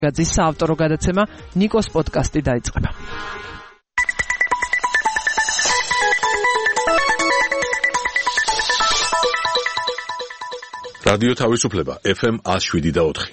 გაძის საავტორო გადაცემა ნიკოს პოდკასტი დაიწყება. რადიო თავისუფლება FM 107.4.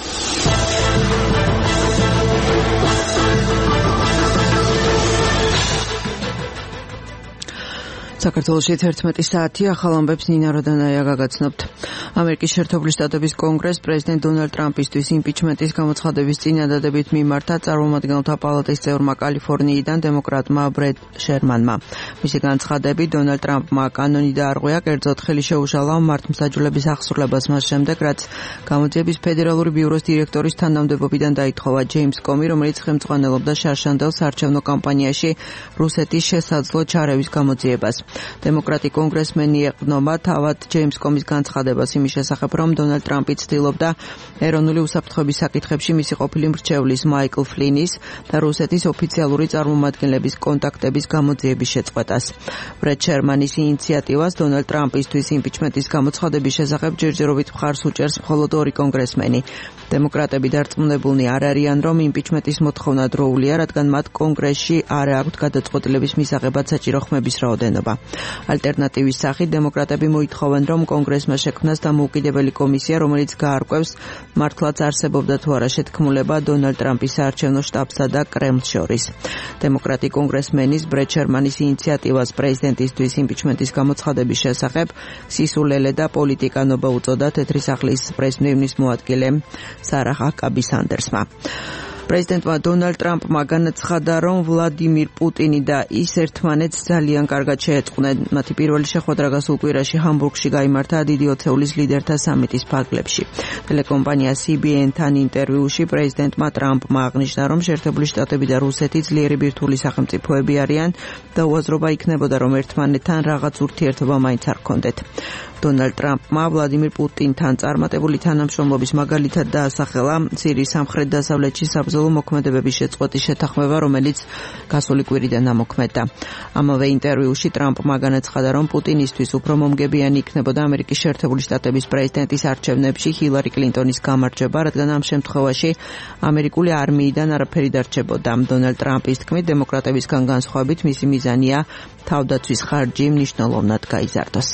საქართველოში 11 საათი ახალ ამბებს ნინა როდანაია გაგაცნობთ. ამერიკის შეერთებული შტატების კონგრესს პრეზიდენტ დონალდ ტრამპისთვის იმპიჩმენტის გამოცხადების წინადადებით მიმართა წარმომადგენელთა პალატის წევრმა კალიფორნიიდან დემოკრატმა ბრედ შერმანმა. მისი განცხადებით დონალდ ტრამპმა კანონი დაარღვია, კერძოდ ხელი შეუშალა მართლმსაჯულების აღსრულებას მას შემდეგ, რაც გამოძიების ფედერალური ბიუროს დირექტორის თანამდებობიდან დაითხოვა ჯეიმს კომი, რომელიც ხელმძღვანელობდა შარშანდელ საარჩევნო კამპანიაში რუსეთის შესაძლო ჩარევის გამოძიებას. დემოკრატი კონგრესმენი ეყრდნობა თავად ჯეიმს კომის განცხადებას იმის შესახებ, რომ დონალდ ტრამპი ცდილობდა ეროვნული უსაფრთხოების საკითხებში მისი ყოფილი მრჩევლის მაიკლ ფლინის და რუსეთის ოფიციალური წარმომადგენლების კონტაქტების გამოძიების შეწყვეტას. ბრედ შერმანის ინიციატივას დონალდ ტრამპისთვის იმპიჩმენტის გამოცხადების შესახებ ჯერჯერობით მხარს უჭერს მხოლოდ ორი კონგრესმენი. დემოკრატები დარწმუნებულნი არ არიან, რომ იმპიჩმენტის მოთხოვნა დროულია, რადგან მათ კონგრესში არ აქვთ გადაწყვეტილების მისაღებად საჭირო ხმების რაოდენობა. ალტერნატივის სახით დემოკრატები მოითხოვენ, რომ კონგრესმა შექმნას დამოუკიდებელი კომისია, რომელიც გაარკვევს მართლაც არსებობდა თუ არა შეთქმულება დონალდ ტრამპის საარჩევნო შტაბსა და კრემლს შორის. დემოკრატი კონგრესმენის ბრედ შერმანის ინიციატივას პრეზიდენტისთვის იმპიჩმენტის გამოცხადების შესახებ სისულელე და პოლიტიკანობა უწოდა თეთრი სახლის პრესმდივნის მოადგილე სარა ჰაკაბი სანდერსმა. პრეზიდენტმა დონალდ ტრამპმა განაცხადა, რომ ვლადიმირ პუტინი და ის ერთმანეთს ძალიან კარგად შეეწყნენ. მათი პირველი შეხვედრა გასულ კვირაში ჰამბურგში გაიმართა დიდი ოცეულის ლიდერთა სამიტის ფარგლებში. ტელეკომპანია CBN-თან ინტერვიუში პრეზიდენტმა ტრამპმა აღნიშნა, რომ შეერთებული შტატები და რუსეთი ძლიერი ბირთვული სახელმწიფოები არიან და უაზრობა იქნებოდა, რომ ერთმანეთთან რაღაც ურთიერთობა მაინც არ ჰქონდეთ. დონალდ ტრამპმა ვლადიმირ პუტინთან წარმატებული თანამშრომლობის მაგალითად დაასახელა სირიის სამხრეთ-დასავლეთში საბრძოლო მოქმედებების შეწყვეტის შეთანხმება, რომელიც გასული კვირიდან ამოქმედდა. ამავე ინტერვიუში ტრამპმა განაცხადა, რომ პუტინისთვის უფრო მომგებიანი იქნებოდა ამერიკის შეერთებული შტატების პრეზიდენტის არჩევნებში ჰილარი კლინტონის გამარჯვება, რადგან ამ შემთხვევაში ამერიკული არმიიდან არაფერი დარჩებოდა. დონალდ ტრამპის თქმით, დემოკრატებისგან განსხვავებით მისი მიზანია თავდაცვის ხარჯი მნიშვნელოვნად გაიზარდოს.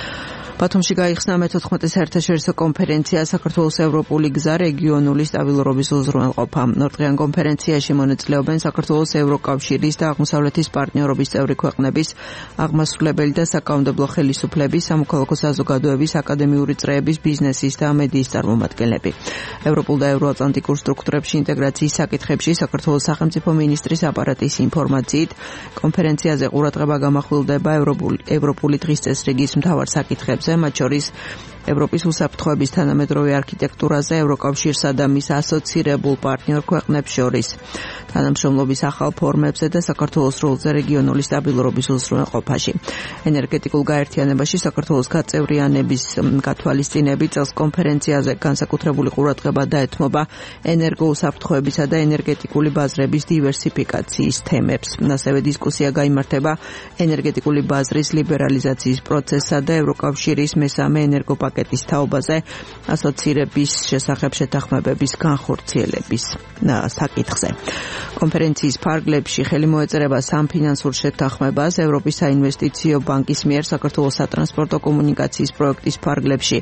ბათუმში გაიხსნა მე-14 საერთაშორისო კონფერენცია საქართველოს ევროპული გზა რეგიონული სტაბილურობის უზრუნველყოფა. ორდღიან კონფერენციაში მონაწილეობენ საქართველოს ევროკავშირის და აღმოსავლეთის პარტნიორობის წევრი ქვეყნების აღმასრულებელი და საკანონმდებლო ხელისუფლების, სამოქალაქო საზოგადოების, აკადემიური წრეების, ბიზნესის და მედიის წარმომადგენლები. ევროპულ და ევროატლანტიკურ სტრუქტურებში ინტეგრაციის საკითხებში საქართველოს სახელმწიფო მინისტრის აპარატის ინფორმაციით კონფერენციაზე ყურადღება გამახვილდება ევროპული დღის წესრიგის მთავარ საკითხებზე, მათ შორის ევროპის უსაფრთხოების თანამედროვე არქიტექტურაზე, ევროკავშირსა და მის ასოცირებულ პარტნიორ ქვეყნებს შორის, თანამშრომლობის ახალ ფორმებზე და საქართველოს როლზე რეგიონული სტაბილურობის უზრუნველყოფაში. ენერგეტიკულ გაერთიანებაში საქართველოს გაწევრიანების გათვალისწინებით წელს კონფერენციაზე განსაკუთრებული ყურადღება დაეთმობა ენერგოუსაფრთხოებისა და ენერგეტიკული ბაზრების დივერსიფიკაციის თემებს. ასევე დისკუსია გაიმართება ენერგეტიკული ბაზრის ლიბერალიზაციის პროცესსა და ევროკავშირის მესამე ენერგოპაკეტის თაობაზე ასოცირების შესახებ შეთანხმებების განხორციელების საკითხზე. კონფერენციის ფარგლებში ხელი მოეწერება სამფინანსურ შეთანხმებას ევროპის საინვესტიციო ბანკის მიერ საქართველოს სატრანსპორტო კომუნიკაციის პროექტის ფარგლებში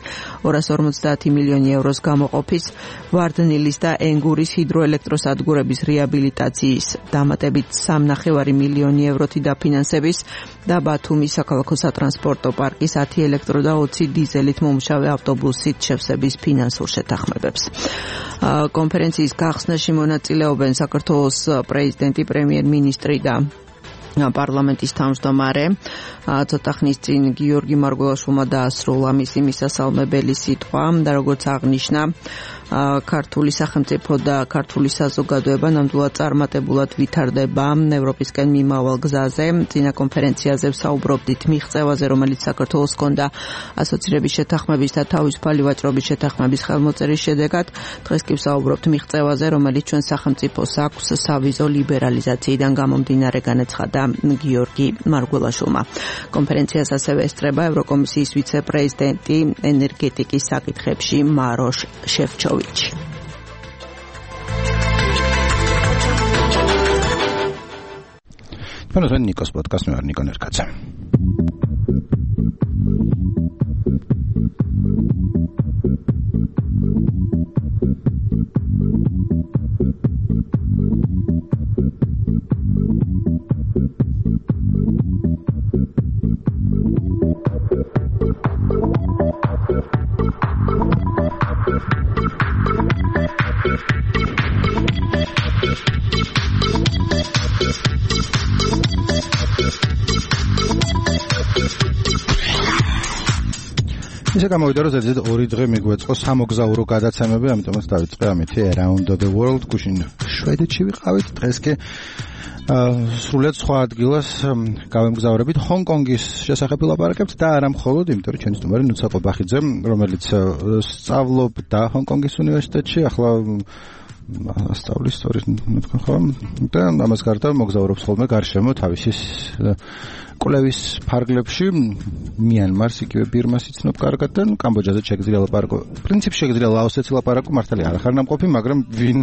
250 მილიონი ევროს გამოყოფის, ვარდნილის და ენგურის ჰიდროელექტროსადგურების რეაბილიტაციის დამატებით 3,5 მილიონი ევროთი დაფინანსების და ბათუმის საქალაქო სატრანსპორტო პარკის 10 ელექტრო და 20 დიზელით მომუშავე ავტობუსით შევსების ფინანსურ შეთანხმებებს. კონფერენციის გახსნაში მონაწილეობენ საქართველოს პრეზიდენტი, პრემიერ-მინისტრი და პარლამენტის თავმჯდომარე. ცოტა ხნის წინ გიორგი მარგველაშვილმა დაასრულა მისი მისასალმებელი სიტყვა და როგორც აღნიშნა, ქართული სახელმწიფო და ქართული საზოგადოება ნამდვილად წარმატებულად ვითარდება ევროპისკენ მიმავალ გზაზე. წინა კონფერენციაზე ვსაუბრობდით მიღწევაზე, რომელიც საქართველოს ჰქონდა ასოცირების შეთანხმების და თავისუფალი ვაჭრობის შეთანხმების ხელმოწერის შედეგად. დღეს კი ვსაუბრობთ მიღწევაზე, რომელიც ჩვენ სახელმწიფოს აქვს სავიზო ლიბერალიზაციიდან გამომდინარე, განაცხადა გიორგი მარგველაშვილმა. კონფერენციას ასევე ესწრება ევროკომისიის ვიცე-პრეზიდენტი ენერგეტიკის საკითხებში მაროშ შეფჩოვიჩი. თქვენ ნიკოს პოდკასტ მე ვარ ნიკო ნერკაძე. ისე გამოვიდა რომ ზედიზედ 2 დღე მიგვეწყო სამოგზაურო გადაცემები, ამიტომაც დავიწყე ამითი Around the World გუშინ შვედეთში ვიყავით, დღეს კი სრულად სხვა ადგილას გავემგზავრებით ჰონკონგის შესახებ ვილაპარაკებთ და არა მხოლოდ, იმიტომ რომ ჩვენი სტუმარი ნუცა ყობახიძე, რომელიც სწავლობდა ჰონკონგის უნივერსიტეტში, ახლა ასწავლის სწორედ თქვენ ხო? და ამას გარდა მოგზაურობს ხოლმე გარშემო თავისი კვლევის ფარგლებში მიანმარს, იგივე ბირმას იცნობ კარგად და კამბოჯაზე შეგიძლია ლაპარაკო. პრინციპში შეგიძლია ლაოსეთში ლაპარაკო, მართალია არ ახარ ნამყოფი, მაგრამ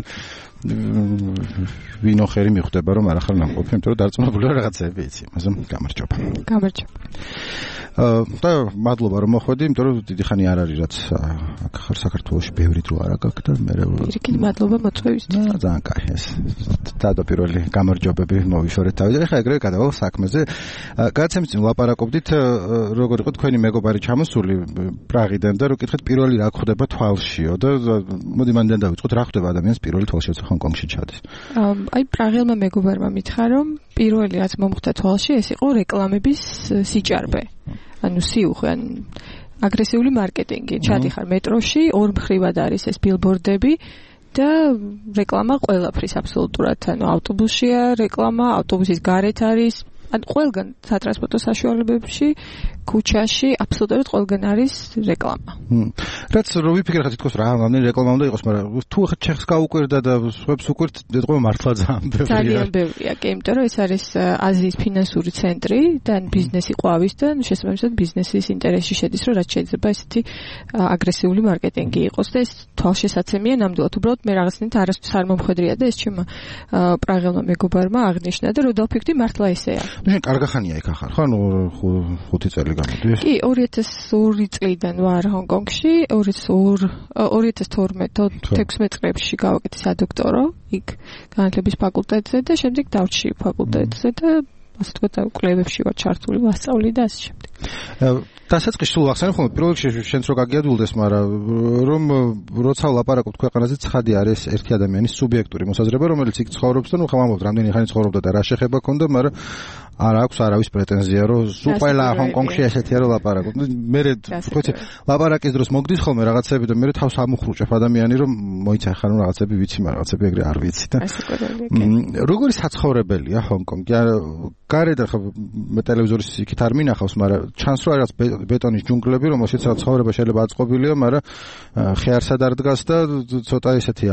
ვინ ოხერი მიხვდება რომ არ ახარ ნამყოფი, იმიტომ რომ დარწმუნებულია რაღაცები იცი. ამაზე გამარჯობა. გამარჯობა. და მადლობა რომ მოხვედი, იმიტომ რომ დიდი ხანი არ არის რაც აქ ხარ საქართველოში ბევრი დრო არა გაქვს და მე პირიქით მადლობა მოწვევისთვის. ძალიან კაი ეს. თავდაპირველი გამარჯვებები მოვიშორეთ თავიდან. ეხლა ეგრევე გადავალ საქმეზე. გადაცემის წინ ლაპარაკობდით როგორ იყო თქვენი მეგობარი ჩამოსული პრაღიდან და რო კითხეთ პირველი რა ხდება თვალშიო და მოდი მანდ დავიწყოთ რა ხდება ადამიანს პირველი თვალში როცა ჰონკონგში ჩადის. აი პრაღელმა მეგობარმა მითხრა რომ პირველი რაც მომხდა თვალში ეს იყო რეკლამების სიჭარბე. ანუ სიუხვე, აგრესიული მარკეტინგი. ჩადიხარ მეტროში, ორ მხრივად არის ეს ბილბორდები და რეკლამა ყველაფრის აბსოლუტურად. ანუ ავტობუსშია რეკლამა, ავტობუსის გარეთ არის, ანუ ყველგან სატრანსპორტო საშუალებებში, ქუჩაში, აბსოლუტურად ყველგან არის რეკლამა. რაც რო ვიფიქრე ხა თითქოს რა ამდენი რეკლამა უნდა იყოს, მაგრამ თუ ხა ჩეხს გაუკვირდა და სხვებს უკვირთ, ეთქვა მართლა ძალიან ბევრია. ძალიან ბევრია, კი, იმიტომ რომ ეს არის აზიის ფინანსური ცენტრი და ბიზნესი ყვავის და შესაბამისად ბიზნესის ინტერესში შედის, რომ რაც შეიძლება ესეთი აგრესიული მარკეტინგი იყოს და ეს თვალშესაცემია ნამდვილად. უბრალოდ მე რაღაცნაირად არასდროს არ მომხვედრია და ეს ჩემმა პრაღელმა მეგობარმა აღნიშნა და რო დავფიქრდი მართლა ესეა. ნუ კარგახანია იქ ახარ, ხო? ანუ 5 წელი გამოდის. კი, 2002 წლიდან ვარ ჰონკონგში, 2012-16 წლებში გავაკეთე სადოქტორო იქ განათლების ფაკულტეტზე და შემდეგ დავრჩი ფაკულტეტზე და ასე თქვა კვლევებში ვარ ჩართული, ვასწავლი და ასე შემდეგ. დასაწყისში სულ ახსენე ხოლმე პირველ რიგში შენც რო გაგიადვილდეს, მაგრამ რომ როცა ლაპარაკობთ ქვეყანაზე ცხადი არის ერთი ადამიანის სუბიექტური მოსაზრება, რომელიც იქ ცხოვრობს და ნუ ხამამობთ რამდენი ხანი ცხოვრობდა და რა შეხება ქონდა, მაგრამ არ აქვს არავის პრეტენზია რომ სულ ყველა ჰონკონგში ესეთია რომ ლაპარაკობ. მე ხოთი ლაპარაკის დროს მოგდის ხოლმე რაღაცები და მე თავს ამუხრუჭებ ადამიანი რომ მოიცა ხარ ნუ რაღაცები ვიცი, მაგრამ რაღაცები ეგრე არ ვიცი და როგორი საცხოვრებელია ჰონკონგი? გარეთ ახლა მე ტელევიზორის იქით არ მინახავს, მაგრამ ჩანს რომ არის ბეტონის ჯუნგლები, რომელშიც ცხოვრება შეიძლება აწყობილია, მაგრამ ხეარსად არ დგას და ცოტა ესეთია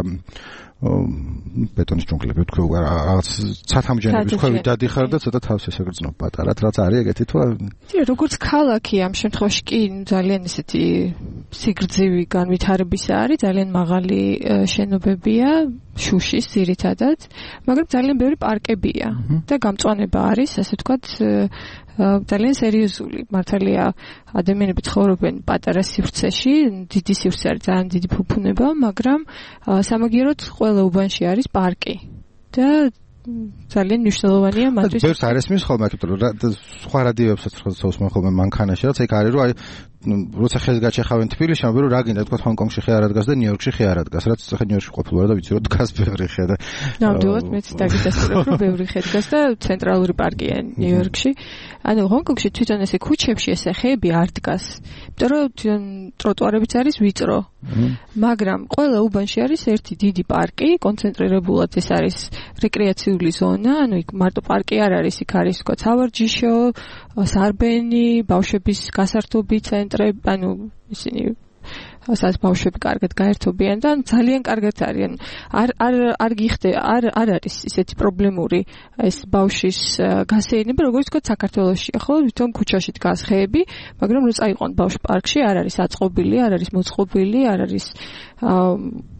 ბეტონის ჯუნგლები თქვი რაღაც ცათამბჯენების ქვევით დადიხარ და ცოტა თავს ესეგრძნობ პატარად რაც არის ეგეთი თუ როგორც ქალაქი ამ შემთხვევაში კი ძალიან ესეთი სიგრძივი განვითარებისა არის, ძალიან მაღალი შენობებია შუშის ძირითადად, მაგრამ ძალიან ბევრი პარკებია და გამწვანება არის, ასე ვთქვათ, ძალიან სერიოზული. მართალია ადამიანები ცხოვრობენ პატარა სივრცეში, დიდი სივრცე არის, ძალიან დიდი ფუფუნება, მაგრამ სამაგიეროდ ყველა უბანში არის პარკი და ძალიან მნიშვნელოვანია მათთვის. ბევრს არ ესმის ხოლმე, მაგრამ სხვა რადიოებსაც ხსოვს ხოლმე მანქანაში, რაც ეგ არის, რომ აი როცა ხელს გაჩეხავენ თბილისში, ამბობენ რომ რა გინდა თქვა ჰონკონგში ხე არ ადგას და ნიუ-იორკში ხე არ ადგას, რაც ხე ნიუ-იორკში ყოფილი ვარ და ვიცი რომ დგას ბევრი ხე და ნამდვილად მეც დაგიდასტურებ რომ ბევრი ხე დგას და ცენტრალური პარკია ნიუ-იორკში. ანუ ჰონკონგში თვითონ ესე ქუჩებში ესე ხეები არ დგას, იმიტომ რომ თვითონ ტროტუარებიც არის ვიწრო. მაგრამ ყველა უბანში არის ერთი დიდი პარკი, კონცენტრირებულად ეს არის რეკრეაციული ზონა, ანუ იქ მარტო პარკი არ არის, იქ არის თქვა სავარჯიშო, სარბენი, ბავშვების გასართობი ცენტრები, ანუ ისინი ასაც ბავშვები კარგად გაერთობიან და ძალიან კარგად არიან. არ გიხდება, არ არის ისეთი პრობლემური ეს ბავშვის გასეირნება, როგორც თქვა საქართველოში. ხო, თვითონ ქუჩაში დგას ხეები, მაგრამ რო წაიყვან ბავშვ პარკში, არ არის აწყობილი, არ არის მოწყობილი, არ არის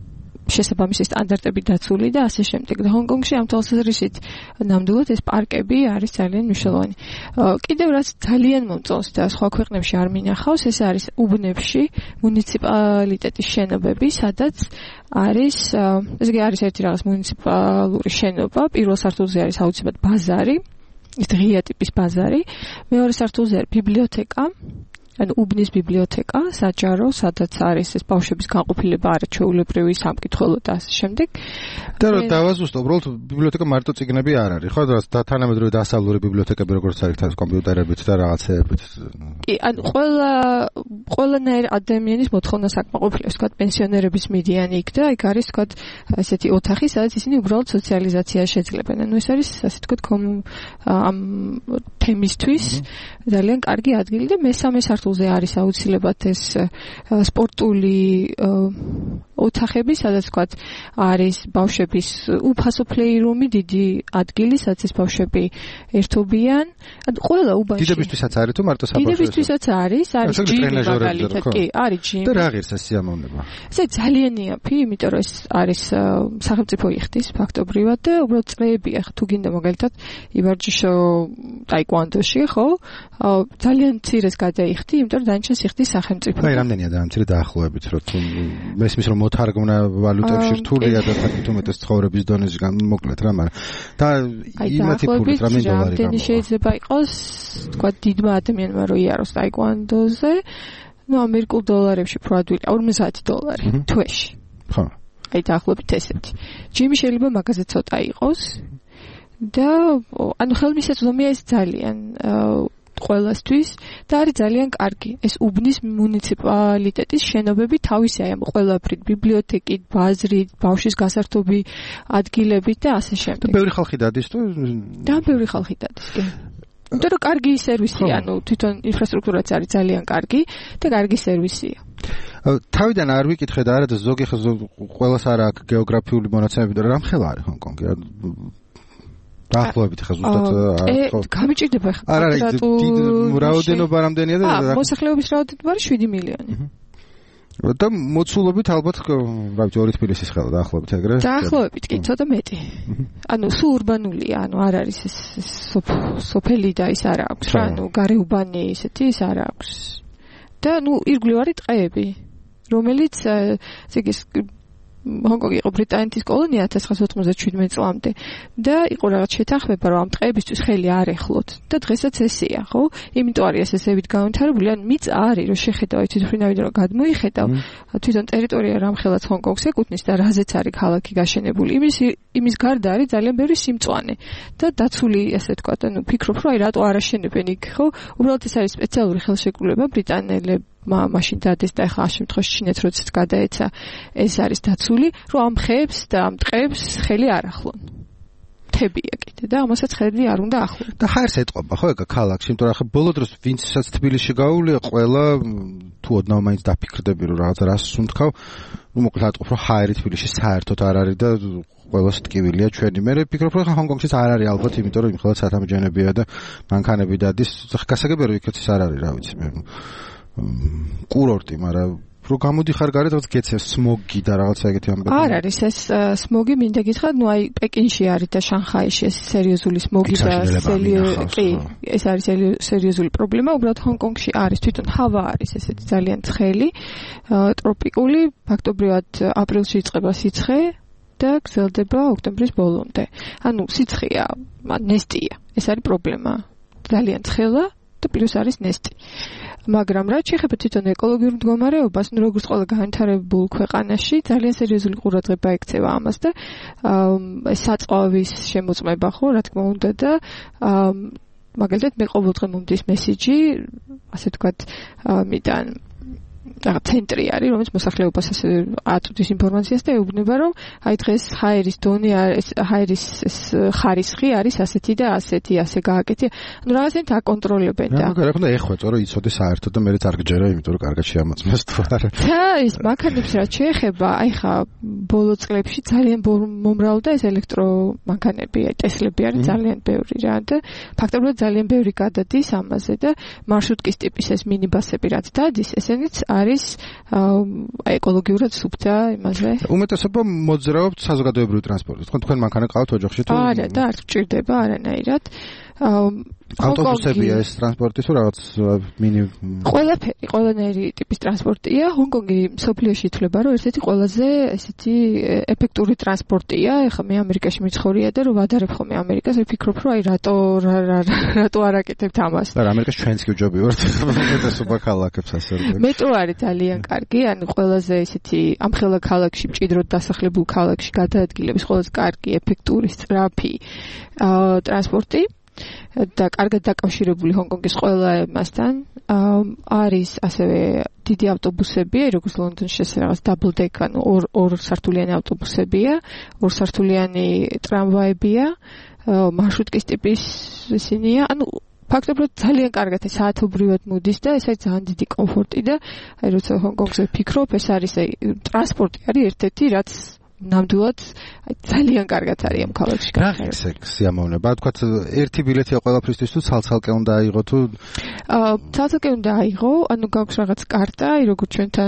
შესაბამისი სტანდარტები დაცული და ასე შემდეგ. და ჰონკონგში ამ თვალსაზრისით ნამდვილად ეს პარკები არის ძალიან მნიშვნელოვანი. კიდევ რაც ძალიან მომწონს და სხვა ქვეყნებში არ მინახავს, ეს არის უბნებში მუნიციპალიტეტის შენობები, სადაც არის ესე არის ერთი რაღაც მუნიციპალური შენობა, პირველ სართულზე არის აუცილებლად ბაზარი, ის ღია ტიპის ბაზარი, მეორე სართულზე არის ბიბლიოთეკა, ანუ უბნის ბიბლიოთეკა, საჯარო, სადაც არის ეს ბავშვების განყოფილება, არაჩვეულებრივი სამკითხველო და ასე შემდეგ. და რომ დავაზუსტო, უბრალოდ ბიბლიოთეკა მარტო წიგნები არ არის, ხო? და თანამედროვე დასავლური ბიბლიოთეკები როგორც არის თან კომპიუტერებით და რაღაცეებით. კი, ანუ ყველანაირ ადამიანის მოთხოვნა საკმაყოფილებს, თქვა პენსიონერების მიდიან იქ და იქ არის თქვა ესეთი ოთახი, სადაც ისინი უბრალოდ სოციალიზაცია შეძლებენ. ანუ ეს არის ასე თქვა ამ თემისთვის ძალიან კარგი ადგილი და მესამე სართულზე არის აუცილებლად ეს სპორტული ოთახები, სადაც თქვა არის ბავშვების უფასო პლეირუმი, დიდი ადგილი, სადაც ეს ბავშვები ერთობიან. ანუ ყველა უბანში. დიდებისთვისაც არის თუ მარტო საბავშვო? დიდებისთვისაც არის ჯიმი მაგალითად, კი, არის ჯიმი. და რა ღირს ეს სიამოვნება? ეს ძალიან იაფი, იმიტომ რომ ეს არის სახელმწიფო იხდის ფაქტობრივად და უბრალოდ წრეებია, თუ გინდა მაგალითად ივარჯიშო ტაიკვანდოში, ხო? ძალიან მცირეს გადაიხდი, იმიტომ რომ დანარჩენს იხდის სახელმწიფო. აი, რამდენია და მცირე დაახლოებით, რომ თუ მესმის რომ მოთარგმნა ვალუტებში რთულია და თაკით უმეტეს ცხოვრების დონეზე მოკლედ რა, მაგრამ და იმათი ფულით რამდენი დოლარი რამდენი შეიძლება იყოს, თქვა დიდმა ადამიანმა რომ იაროს ტაიკვანდოზე, ну ამერიკულ დოლარებში პროდუქტი $50 თვეში. ხო. აი დაახლოებით ესეთი. ჯიმი შეიძლება მაგაზე ცოტა იყოს და ანუ ხელმისაწვდომია ეს ძალიან ყველასთვის და არის ძალიან კარგი. ეს უბნის მუნიციპალიტეტის შენობები თავისი აი ამ ყველაფრით, ბიბლიოთეკით, ბაზრით, ბავშვის გასართობი ადგილებით და ასე შემდეგ. და ბევრი ხალხი დადის თუ? და ბევრი ხალხი დადის, კი. იმიტომ რომ კარგი სერვისია, ანუ თვითონ ინფრასტრუქტურაც არის ძალიან კარგი და კარგი სერვისია. თავიდან არ ვიკითხე და არა და ზოგი ყველას არ აქვს გეოგრაფიული მონაცემები და რამხელა არის ჰონკონგი? დაახლოებით ხა ზუსტად გამიჭირდება ხა რაოდენობა რამდენია და მოსახლეობის რაოდენობა არის 7 მილიონი. და მოცულობით ალბათ რა ვიცი 2 თბილისის ხელა დაახლოებით ეგრე? დაახლოებით კი, ცოტა მეტი. ანუ სულ ურბანულია, ანუ არ არის ეს სოფელი და ის არ აქვს რა, ანუ გარეუბანი ისეთი ის არ აქვს. და ნუ ირგვლივ არის ტყეები, რომელიც ზეგის ჰონკონგი იყო ბრიტანეთის კოლონია 1997 წლამდე და იყო რაღაც შეთანხმება რომ ამ ტყეებისთვის ხელი არ ეხლოთ და დღესაც ესეა, ხო? იმიტომ არის ესებით განვითარებული, ან მიწა არის რომ შეხედავ თვითმფრინავიდან რომ გადმოიხედავ თვითონ ტერიტორია რამხელაც ჰონკონგს ეკუთვნის და რაზეც არის ქალაქი გაშენებული. იმის გარდა არის ძალიან ბევრი სიმწვანე და დაცული, ასე ვთქვათ, ანუ ფიქრობ რომ აი რატო არ აშენებენ იქ, ხო? უბრალოდ ეს არის სპეციალური ხელშეკრულება ბრიტანელებს მაშინ დადეს და ახლა ამ შემთხვევაში ჩინეთს როდესაც გადაეცა ეს არის დაცული, რომ ამ ხეებს და ამ ტყეებს ხელი არ ახლონ. თებია კიდე და ამასაც ხელი არ უნდა ახლონ. და ჰაერს ეტყობა ხო ეგ ქალაქში, იმიტომ რომ ახლა ბოლო დროს ვინცაც თბილისში გაუვლია ყველა თუ ოდნავ მაინც დაფიქრდები რომ რაღაც რას სუნთქავ, ну მოკლედ ატყობ რომ ჰაერი თბილისში საერთოდ არ არის და ყველას ტკივილია ჩვენი. მე ვფიქრობ რომ ჰონკონგშიც არ არის ალბათ, იმიტომ რომ იმხელა სათამბჯენებია და მანქანები დადის. გასაგებია რომ იქაც არ არის, რა ვიცი მე. კურორტი, მაგრამ რო გამოდიხარ გარეთ, რაღაც გეცეს სმოგი და რაღაცა ეგეთი ამბები. არ არის ეს სმოგი, მინდა გითხრათ, ნუ აი პეკინში არის და შანხაიში ეს სერიოზული სმოგი და კი, ეს არის სერიოზული პრობლემა. უბრალოდ ჰონკონგში არის თვითონ ჰავა არის ესეთი ძალიან ცხელი, ტროპიკული, ფაქტობრივად აპრილში იწყება სიცხე და გრძელდება ოქტომბრის ბოლომდე. ანუ სიცხეა, ნესტია. ეს არის პრობლემა. ძალიან ცხელა და პლუს არის ნესტი. მაგრამ რაც შეეხება თვითონ ეკოლოგიურ მდგომარეობას, ნუ როგორც ყველა განვითარებულ ქვეყანაში, ძალიან სერიოზული ყურადღება ექცევა ამას და საწყოვის შემოწმება ხო, რა თქმა უნდა და მაგალითად მე ყოველდღე მომდის მესიჯი, ასე ვთქვათ, მიდან რაღაც ცენტრი არის, რომელიც მოსახლეობას ასე აწვდის ინფორმაციას და ეუბნება, რომ აი დღეს ჰაერის დონე არის, ჰაერის ხარისხი არის ასეთი და ასეთი, ასე გააკეთე. ანუ რაღაცნაირად აკონტროლებენ და რა უნდა ეხვეწო, რომ იცოდეს საერთოდ და მერე არ გჯერა, იმიტომ რომ კარგად შეამოწმეს თუ არა. და ის მანქანებს რაც შეეხება, აი ხა ბოლო წლებში ძალიან მომრავლდა ეს ელექტრომანქანები, აი ტესლები არის ძალიან ბევრი რა და ფაქტობრივად ძალიან ბევრი გადადის ამაზე და მარშრუტკის ტიპის ეს მინიბასები რაც დადის, ესენიც არის ეკოლოგიურად სუფთა იმაზე. უმეტესობა მოძრაობთ საზოგადოებრივ ტრანსპორტით. თქვენ მანქანა ყავთ ოჯახში თუ? არა, და არ გჭირდება არანაირად. ავტობუსებია ეს ტრანსპორტი თუ რაღაც მინი ყველაფერი, ყველანაირი ტიპის ტრანსპორტია. ჰონკონგი მსოფლიოში ითვლება, რომ ერთ-ერთი ყველაზე ესეთი ეფექტური ტრანსპორტია. ეხლა მე ამერიკაში მიცხოვრია და რომ ვადარებ ხოლმე ამერიკას, ვფიქრობ, რომ აი რატო არ აკეთებთ ამას. და ამერიკაში ჩვენც კი ვჯობი ვართ. უმეტესობა ქალაქებს ასე. მეტრო არის ძალიან კარგი, ანუ ყველაზე ესეთი ამხელა ქალაქში, მჭიდროდ დასახლებულ ქალაქში გადაადგილების ყველაზე კარგი, ეფექტური, სწრაფი ტრანსპორტი. და კარგად დაკავშირებული ჰონკონგის ყველა ემასთან არის ასევე დიდი ავტობუსები, როგორც ლონდონში ეს რაღაც double deck, ანუ ორსართულიანი ავტობუსებია, ორსართულიანი ტრამვაებია, მარშრუტკის ტიპის ისინია, ანუ ფაქტობრივად ძალიან კარგად საათობრივად მოდის და ეს არის ძალიან დიდი კომფორტი და აი როცა ჰონკონგზე ვფიქრობ, ეს არის აი ტრანსპორტი არის ერთ-ერთი რაც ნამდვილად ძალიან კარგად არის ამ ქალაქში. რა ის სიამოვნება? თქვათ ერთი ბილეთია ყველაფრისთვის თუ ცალ-ცალკე უნდა აიღო თუ ცალ-ცალკე უნდა აიღო, ანუ გაქვს რაღაც კარტა, როგორც ჩვენთან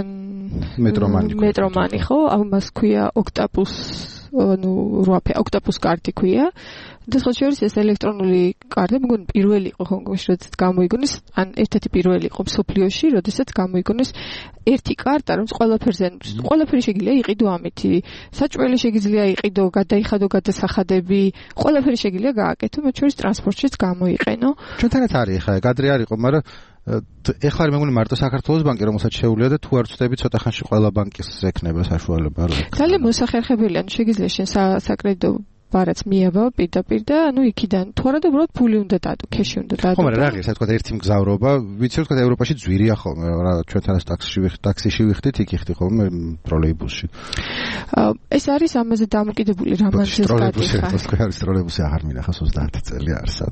მეტრომანი ხო? ამას ქვია ოქტაპუს, ანუ ოქტაპუს კარტი ქვია. და სხვა შორის ეს ელექტრონული კარტა მგონი პირველი იყო ჰონკონგში, როდესაც გამოიგონეს, ან ერთ-ერთი პირველი იყო მსოფლიოში, როდესაც გამოიგონეს ერთი კარტა, რომელიც ყველაფერი შეგიძლია იყიდო ამითი. საჭველი შეგიძლია იყიდო, გადაიხადო გადასახადები, ყველაფერი შეგიძლია გააკეთო, მათ შორის ტრანსპორტშიც გამოიყენო. ჩვენთანაც არის ახლა, გადრე არ იყო, მაგრამ ეხლა მე მგონი მარტო საქართველოს ბანკი რომელსაც შეუძლია და თუ არ ვწდები ცოტა ხანში ყველა ბანკის ექნება საშუალება რომ ძალიან მოსახერხებელია, ანუ შეგიძლია შენ საკრედიტო ბარაც მიაბა პირდაპირ და ანუ იქიდან თუ არა და უბრალოდ ფული უნდა დადო, ქეში უნდა დადო. ხო, მაგრამ რა ღირს, თქვა ერთი მგზავრობა, ვიცი რომ თქვა ევროპაში ძვირია ხოლმე, რა ჩვენთანაც ტაქსიში ვიხდით, იქ იხდი ხოლმე ტროლეიბუსში. ეს არის ამაზე დამოკიდებული რამაზეც გადიხარ. ეს ტროლეიბუსი აღარ მინახავს 30 წელი არსად.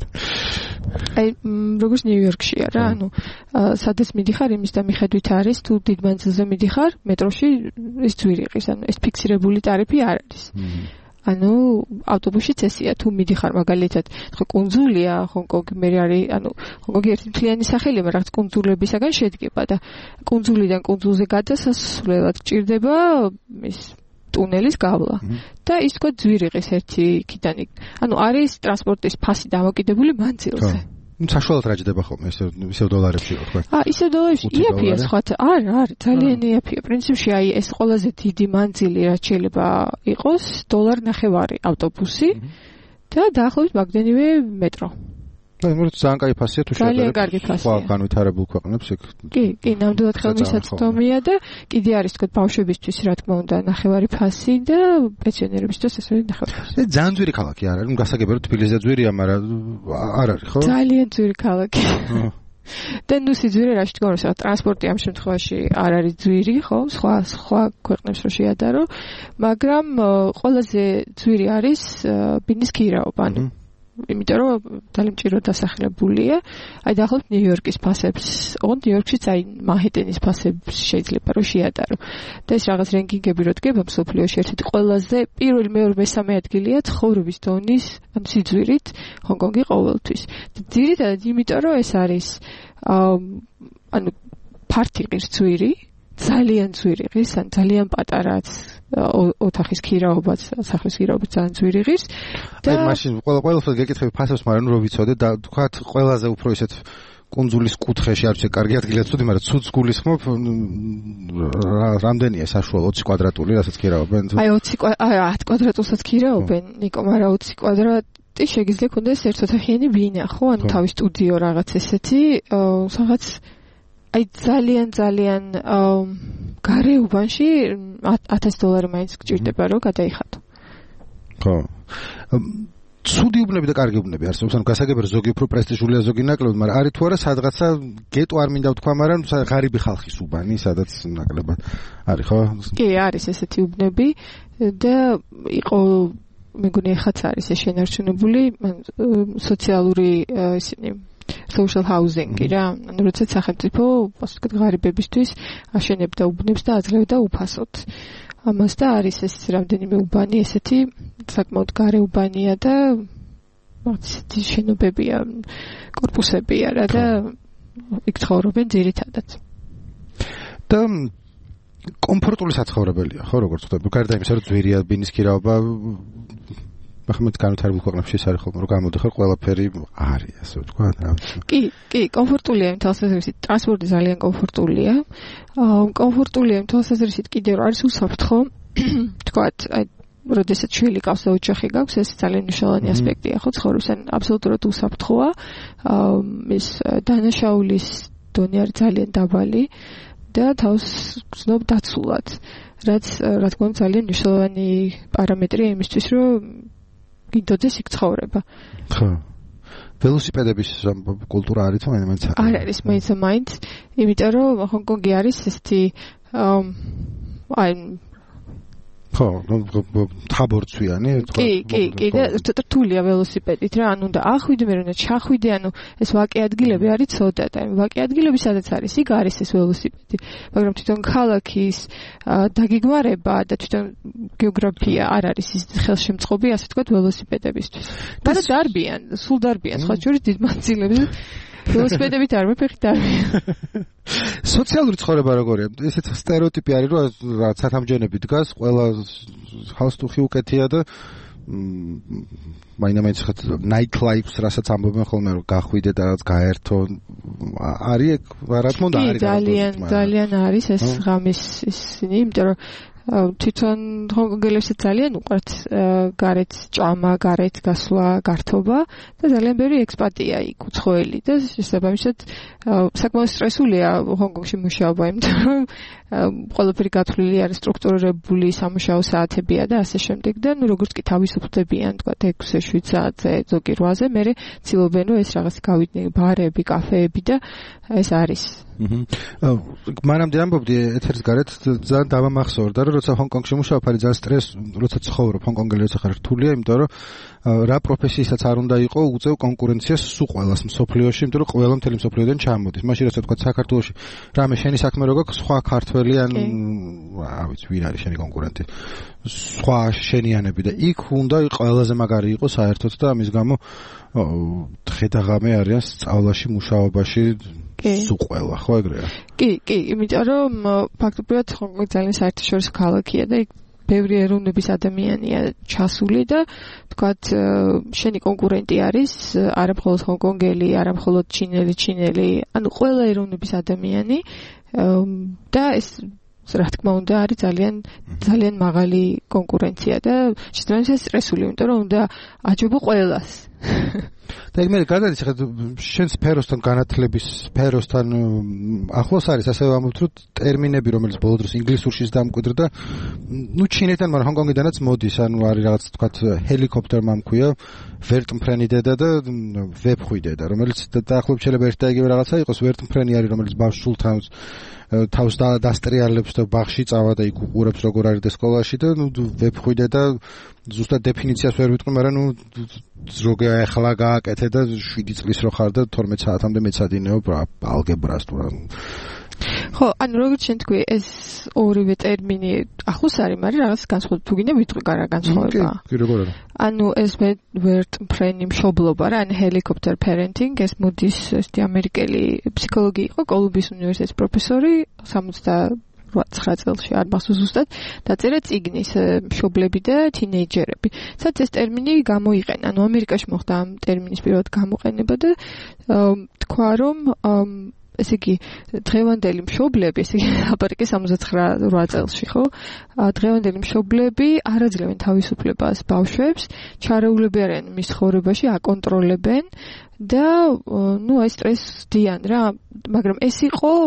აი როგორც ნიუ-იორკშია რა, ანუ სადაც მიდიხარ, იმის და მიხედვით არის, თუ დიდ მანძილზე მიდიხარ, მეტროში ეს ძვირი ყის, ანუ ეს ფიქსირებული ტარიფი არ არის. ანუ ავტობუსშიც ესეა, თუ მიდიხარ მაგალითად, ხო კუნძულია ჰონკონგი, მე არის, ანუ ჰონკონგი ერთი მთლიანი სახელია, მაგრამ რაღაც კუნძულებისაგან შედგება და კუნძულიდან კუნძულზე გადასასვლელად გჭირდება ის ტუნელის გავლა. და ის თქო ძვირიყის ერთი იქიდან. ანუ არის ტრანსპორტის ფასი დამოკიდებული მანძილზე. საშუალოდ რაჯდება ხოლმე ისევ დოლარებში რო თქვა. ისევ დოლარებში იაფია სხვათა. არა, ძალიან იაფია. პრინციპში აი ეს ყველაზე დიდი მანძილი რაც შეიძლება იყოს $1.50 ავტობუსი და დაახლოებით მაგდენივე მეტრო. და იმით ძალიან კაი ფასია თუ შეადარებ სხვა განვითარებულ ქვეყნებს იქ. კი, ნამდვილად ხელმისაწვდომია და კიდე არის თქო ბავშვებისთვის რა თქმა უნდა ნახევარი ფასი და პენსიონერებისთვის ეს არის ნახევარი ფასი. ძალიან ძვირი ქალაქი არ არის, გასაგებია რომ თბილისზე ძვირია, მაგრამ არ არის, ხო? ძალიან ძვირი ქალაქი. და ნუ სიძვირე რა შეგონოს, რა ტრანსპორტი ამ შემთხვევაში არ არის ძვირი, ხო? სხვა ქვეყნებს რო შეადარო, მაგრამ ყველაზე ძვირი არის ბინის ქირაობა, ანუ იმიტომ რომ ძალიან მჭიროდ დასახლებულია. აი დაახლოებით ნიუ-იორკის ფასებს, ოღონდ ნიუ-იორკშიც აი მანჰეტენის ფასებს შეიძლება რომ შეადარო. და ეს რაღაც რენკინგები რო დგება მსოფლიოში ერთ-ერთი ყველაზე პირველი, მეორე, მესამე ადგილია ცხოვრების დონის, ანუ სიძვირით ჰონკონგი ყოველთვის. ძირითადად იმიტომ რომ ეს არის ანუ ფართი ღირს ძვირი, ძალიან ძვირი ღირს, ან ძალიან პატარაც ოთახის ქირაობაც, სახლის ქირაობაც ძალიან ძვირი ღირს. და მაშინ ყველაფერს გეკითხები ფასებს, მაგრამ რო ვიცოდე და თქვათ ყველაზე უფრო ისეთ კუნძულის კუთხეში არ ვიცი კარგი ადგილია ცუდი, მაგრამ ცუდს გულისხმობ რამდენია საშუალო 20 კვადრატული, რასაც ქირაობენ? აი 10 კვადრატულსაც ქირაობენ, ნიკო, მაგრამ 20 კვადრატი შეგიძლია ქონდეს ერთოთახიანი ბინა, ხო? ანუ თავის სტუდიო რაღაც ესეთი, რაღაც აი ძალიან გარეუბანში $1000 მაინც გჭირდება რომ გადაიხადო. ხო. ცუდი უბნები და კარგი უბნები არსებობს, ანუ გასაგებია ზოგი უფრო პრესტიჟულია, ზოგი ნაკლებად, მაგრამ არის თუ არა სადღაცა გეტო არ მინდა ვთქვა, მაგრამ ღარიბი ხალხის უბანი, სადაც ნაკლებად არის, ხო? კი, არის ესეთი უბნები და იყო მეგონი ახაც არის ეს შენარჩუნებული სოციალური ისინი social housing-ი რა, ანუ როდესაც სახელმწიფო ასე ვთქვათ ღარიბებისთვის აშენებდა უბნებს და აძლევდა უფასოდ. ამას და არის ეს რამდენიმე უბანი ესეთი საკმაოდ გარე უბანია და ესეთი შენობებია, კორპუსებია რა და იქ ცხოვრობენ ძირითადად. და და კომფორტული საცხოვრებელია, ხო, როგორც ხდება. გარდა იმისა, რომ ძვირია ბინის ქირაობა, ახლა განვითარებულ ქვეყნებში ეს არის ხოლმე, რომ გამოდიხარ ყველაფერი არის, ასე ვთქვა, რა ვიცი. კი, კომფორტულია იმ თვალსაზრისით, ტრანსპორტი ძალიან კომფორტულია. კომფორტულია იმ თვალსაზრისით კიდევ არის უსაფრთხო, ვთქვათ, აი როდესაც შვილი ყავს და ოჯახი გაქვს, ეს ძალიან მნიშვნელოვანი ასპექტია, ხო, ცხოვრების, ან აბსოლუტურად უსაფრთხოა. ის დანაშაულის დონე არის ძალიან დაბალი და თავს გრძნობ დაცულად, რაც რა თქმა უნდა ძალიან მნიშვნელოვანი პარამეტრია იმისთვის, რომ გინდოდეს იქ ცხოვრება. ხო. ველოსიპედების კულტურა არის თუ მაინც არ არის მაინც, იმიტომ რომ ჰონკონგი არის ესეთი აი ხო, თაბორცვიანი, კი, და ცოტა რთულია ველოსიპედით რა, ანუ და ახვიდე მე რომ ჩახვიდე, ანუ ეს ვაკე ადგილები არის ცოტა და ვაკე ადგილები სადაც არის, იქ არის ეს ველოსიპედი, მაგრამ თვითონ ქალაქის დაგეგმარება და თვითონ გეოგრაფია არ არის ის ხელშემწყობი, ასე ვთქვათ, ველოსიპედებისთვის. და დარბიან, სულ დარბიან, სხვა შორის დიდ მანძილებზე ველოსიპედებით არ მეფეხით დარბიან. სოციალური ცხოვრება როგორია? ესეთ სტერეოტიპი არის, რომ რაღაც სათამჯენები დგას, ყველა ჰალსტუხი უკეთია და მაინც ხეთ night life-ს რასაც ამბობენ ხოლმე, რომ გახვიდე და რაღაც გაერთო. არის რა თქმა უნდა არის. ძალიან არის ეს ღამის ისინი, იმიტომ რომ თვითონ ჰონკონგელებს ძალიან უყვართ გარეთ ჭამა, გარეთ გასვლა, გართობა და ძალიან ბევრი ექსპატია იქ უცხოელი და შესაბამისად საკმაოდ სტრესულია ჰონკონგში მუშაობა, იმიტომ რომ ყველაფერი გათვლილი არის, სტრუქტურირებული სამუშაო საათებია და ასე შემდეგ და ნუ როგორც კი თავისუფლდებიან, თქვა 6-7 საათზე, ზოგი 8-ზე, მერე ცდილობენ რომ ეს რაღაც გავიდნენ ბარები, კაფეები და ეს არის. მანამდე ამბობდი ეთერის გარეთ ძალიან დავამახსოვრდა რომ როცა ჰონკონგში მუშაობ არის ძალიან სტრეს როცა ცხოვრობ ჰონკონგელი ხარ რთულია იმიტომ რომ რა პროფესიისაც არ უნდა იყო უწევ კონკურენციას სულ ყველას მსოფლიოში იმიტომ რომ ყველა მთელი მსოფლიოდან ჩამოდის მაშინ როცა თქვა საქართველოში რამე შენი საქმე რო გაქვს სხვა ქართველი ან რა ვიცი ვინ არის შენი კონკურენტი სხვა შენიანები და იქ უნდა ყველაზე მაგარი იყოს საერთოდ და ამის გამო ხედაღამე არიან სწავლაში მუშაობაში სულ ყველა ხო ეგრეა კი იმიტომ რომ ფაქტობრივად ჰონკონგი ძალიან საერთაშორისო ქალაქია და იქ ბევრი ეროვნების ადამიანია ჩასული და თქვათ შენი კონკურენტი არის არა მხოლოდ ჰონკონგელი, არა მხოლოდ ჩინელი, ანუ ყველა ეროვნების ადამიანი და ეს რა თქმა უნდა არის ძალიან მაღალი კონკურენცია და შესაბამისად სტრესული, იმიტომ რომ უნდა აჯობო ყველას. და მე გადადის ხა შენ სფეროსთან განათლების სფეროსთან ახლოს არის ასე ვამბობთ რომ ტერმინები რომელიც ბოლო დროს ინგლისურშიც დამკვიდრდა ნუ ჩინეთთან მაგრამ ჰონკონგიდანაც მოდის ანუ არის რაღაც თქვათ ჰელიკოპტერმა მქვია ვერტმფრენი დედა და ვებხვი დედა რომელიც დაახლოებით შეიძლება ერთ და იგივე რაღაცა იყოს ვერტმფრენი არის რომელიც ბავშვს თავს დასტრიალებს და ბაღში წავა და იქ უყურებს როგორ არის და სკოლაში და ნუ ვებხვიდე და ზუსტად დეფინიციას ვერ ვიტყვი, მაგრამ ნუ ზოგა ახლა გააკეთე და 7 წლის რო ხარ და 12 საათამდე მეცადინეობ ალგებრას თუ რა. ხო, ანუ როგორც შენ თქვი, ეს ორივე ტერმინი ახლოს არის, მაგრამ რაღაც განსხვავებული თუ გინდა ვიტყვი რა განსხვავება. კი, როგორ არა. ანუ ეს ვერტმფრენი მშობლობა რა, ან helicopter parenting, ეს მოდის ესეთი ამერიკელი ფსიქოლოგი იყო, კოლუმბიის უნივერსიტეტის პროფესორი 69 წელში არ მახსოვს ზუსტად დაწერა წიგნის მშობლები და თინეიჯერები. სადაც ეს ტერმინი გამოიყენა. ანუ ამერიკაში მოხდა ამ ტერმინის პირველად გამოყენება და თქვა რომ ესე იგი დღევანდელი მშობლები, ესე იგი აპარიკი 79 წელში, ხო? დღევანდელი მშობლები არ აძლევენ თავისუფლებას ბავშვებს, ჩარეულები არიან მის ცხოვრებაში, აკონტროლებენ და ნუ აი სტრესდიან რა, მაგრამ ეს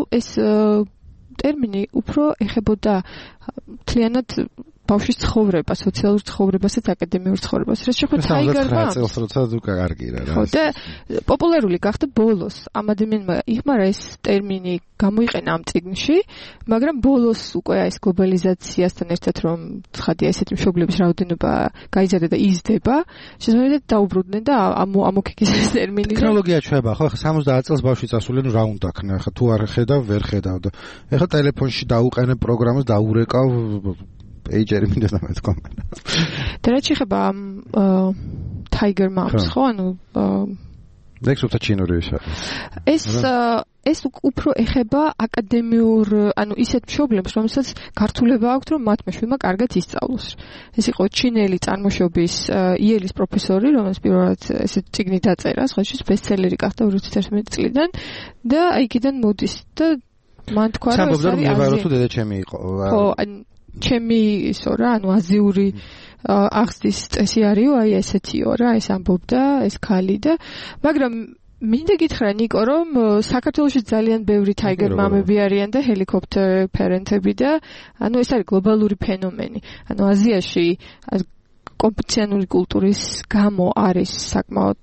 ტერმინი უფრო ეხებოდა მთლიანად ბავშვის ცხოვრება, სოციალურ ცხოვრებასაც, აკადემიურ ცხოვრებას. რაც შეხვდა ტაიგერმა. 19 წელს როცა კარგი რა. ხო და პოპულარული გახდა ბოლოს. ამ ადამიანმა იხმარა ეს ტერმინი გამოიყენა ამ წიგნში, მაგრამ ბოლოს უკვე ეს გლობალიზაციასთან ერთად რომ ცხადია ესეთი მშობლების რაოდენობა გაიზარდა და იზრდება, შესაძლოა დაუბრუნდნენ და ამოქეკეს ეს ტერმინი. ტექნოლოგია ჩვება, ხო, 70 წელს ბავშვი წასული, ნუ რა უნდა ქნა, ხა თუ არ ხედავ, ვერ ხედავ და ეხლა ტელეფონში დაუყენებ პროგრამას, დაურეკავ პეიჯერი მინდა დამეთქვა. და რა შეიძლება Tiger Moms, ხო, ანუ ლექსუთა ჩინური ისაა. ეს უფრო ეხება აკადემიურ, ანუ ისეთ მშობლებს, რომელსაც გართულება აქვთ, რომ მათმა შვილმა კარგად ისწავლოს. ეს იყო ჩინელი წარმოშობის იელის პროფესორი, რომელიც პირველად ესეთ წიგნი დაწერა, სხვათა ბესტსელერი გახდა 2011 წლიდან და იქიდან მოდის და მან თქვა, რომ ეს არის ამბობდა, რომ დედა ჩემი იყო. ხო, ჩემი ისო რა, ანუ აზიური აღზრდის წესი არისო, აი ესეთიო რა, ეს ამბობდა, ეს ქალი და მაგრამ მინდა გითხრა ნიკო, რომ საქართველოში ძალიან ბევრი ტაიგერ მამები არიან და ჰელიკოპტერ პერენტები და ანუ ეს არის გლობალური ფენომენი. ანუ აზიაში კონფუციანური კულტურის გამო არის საკმაოდ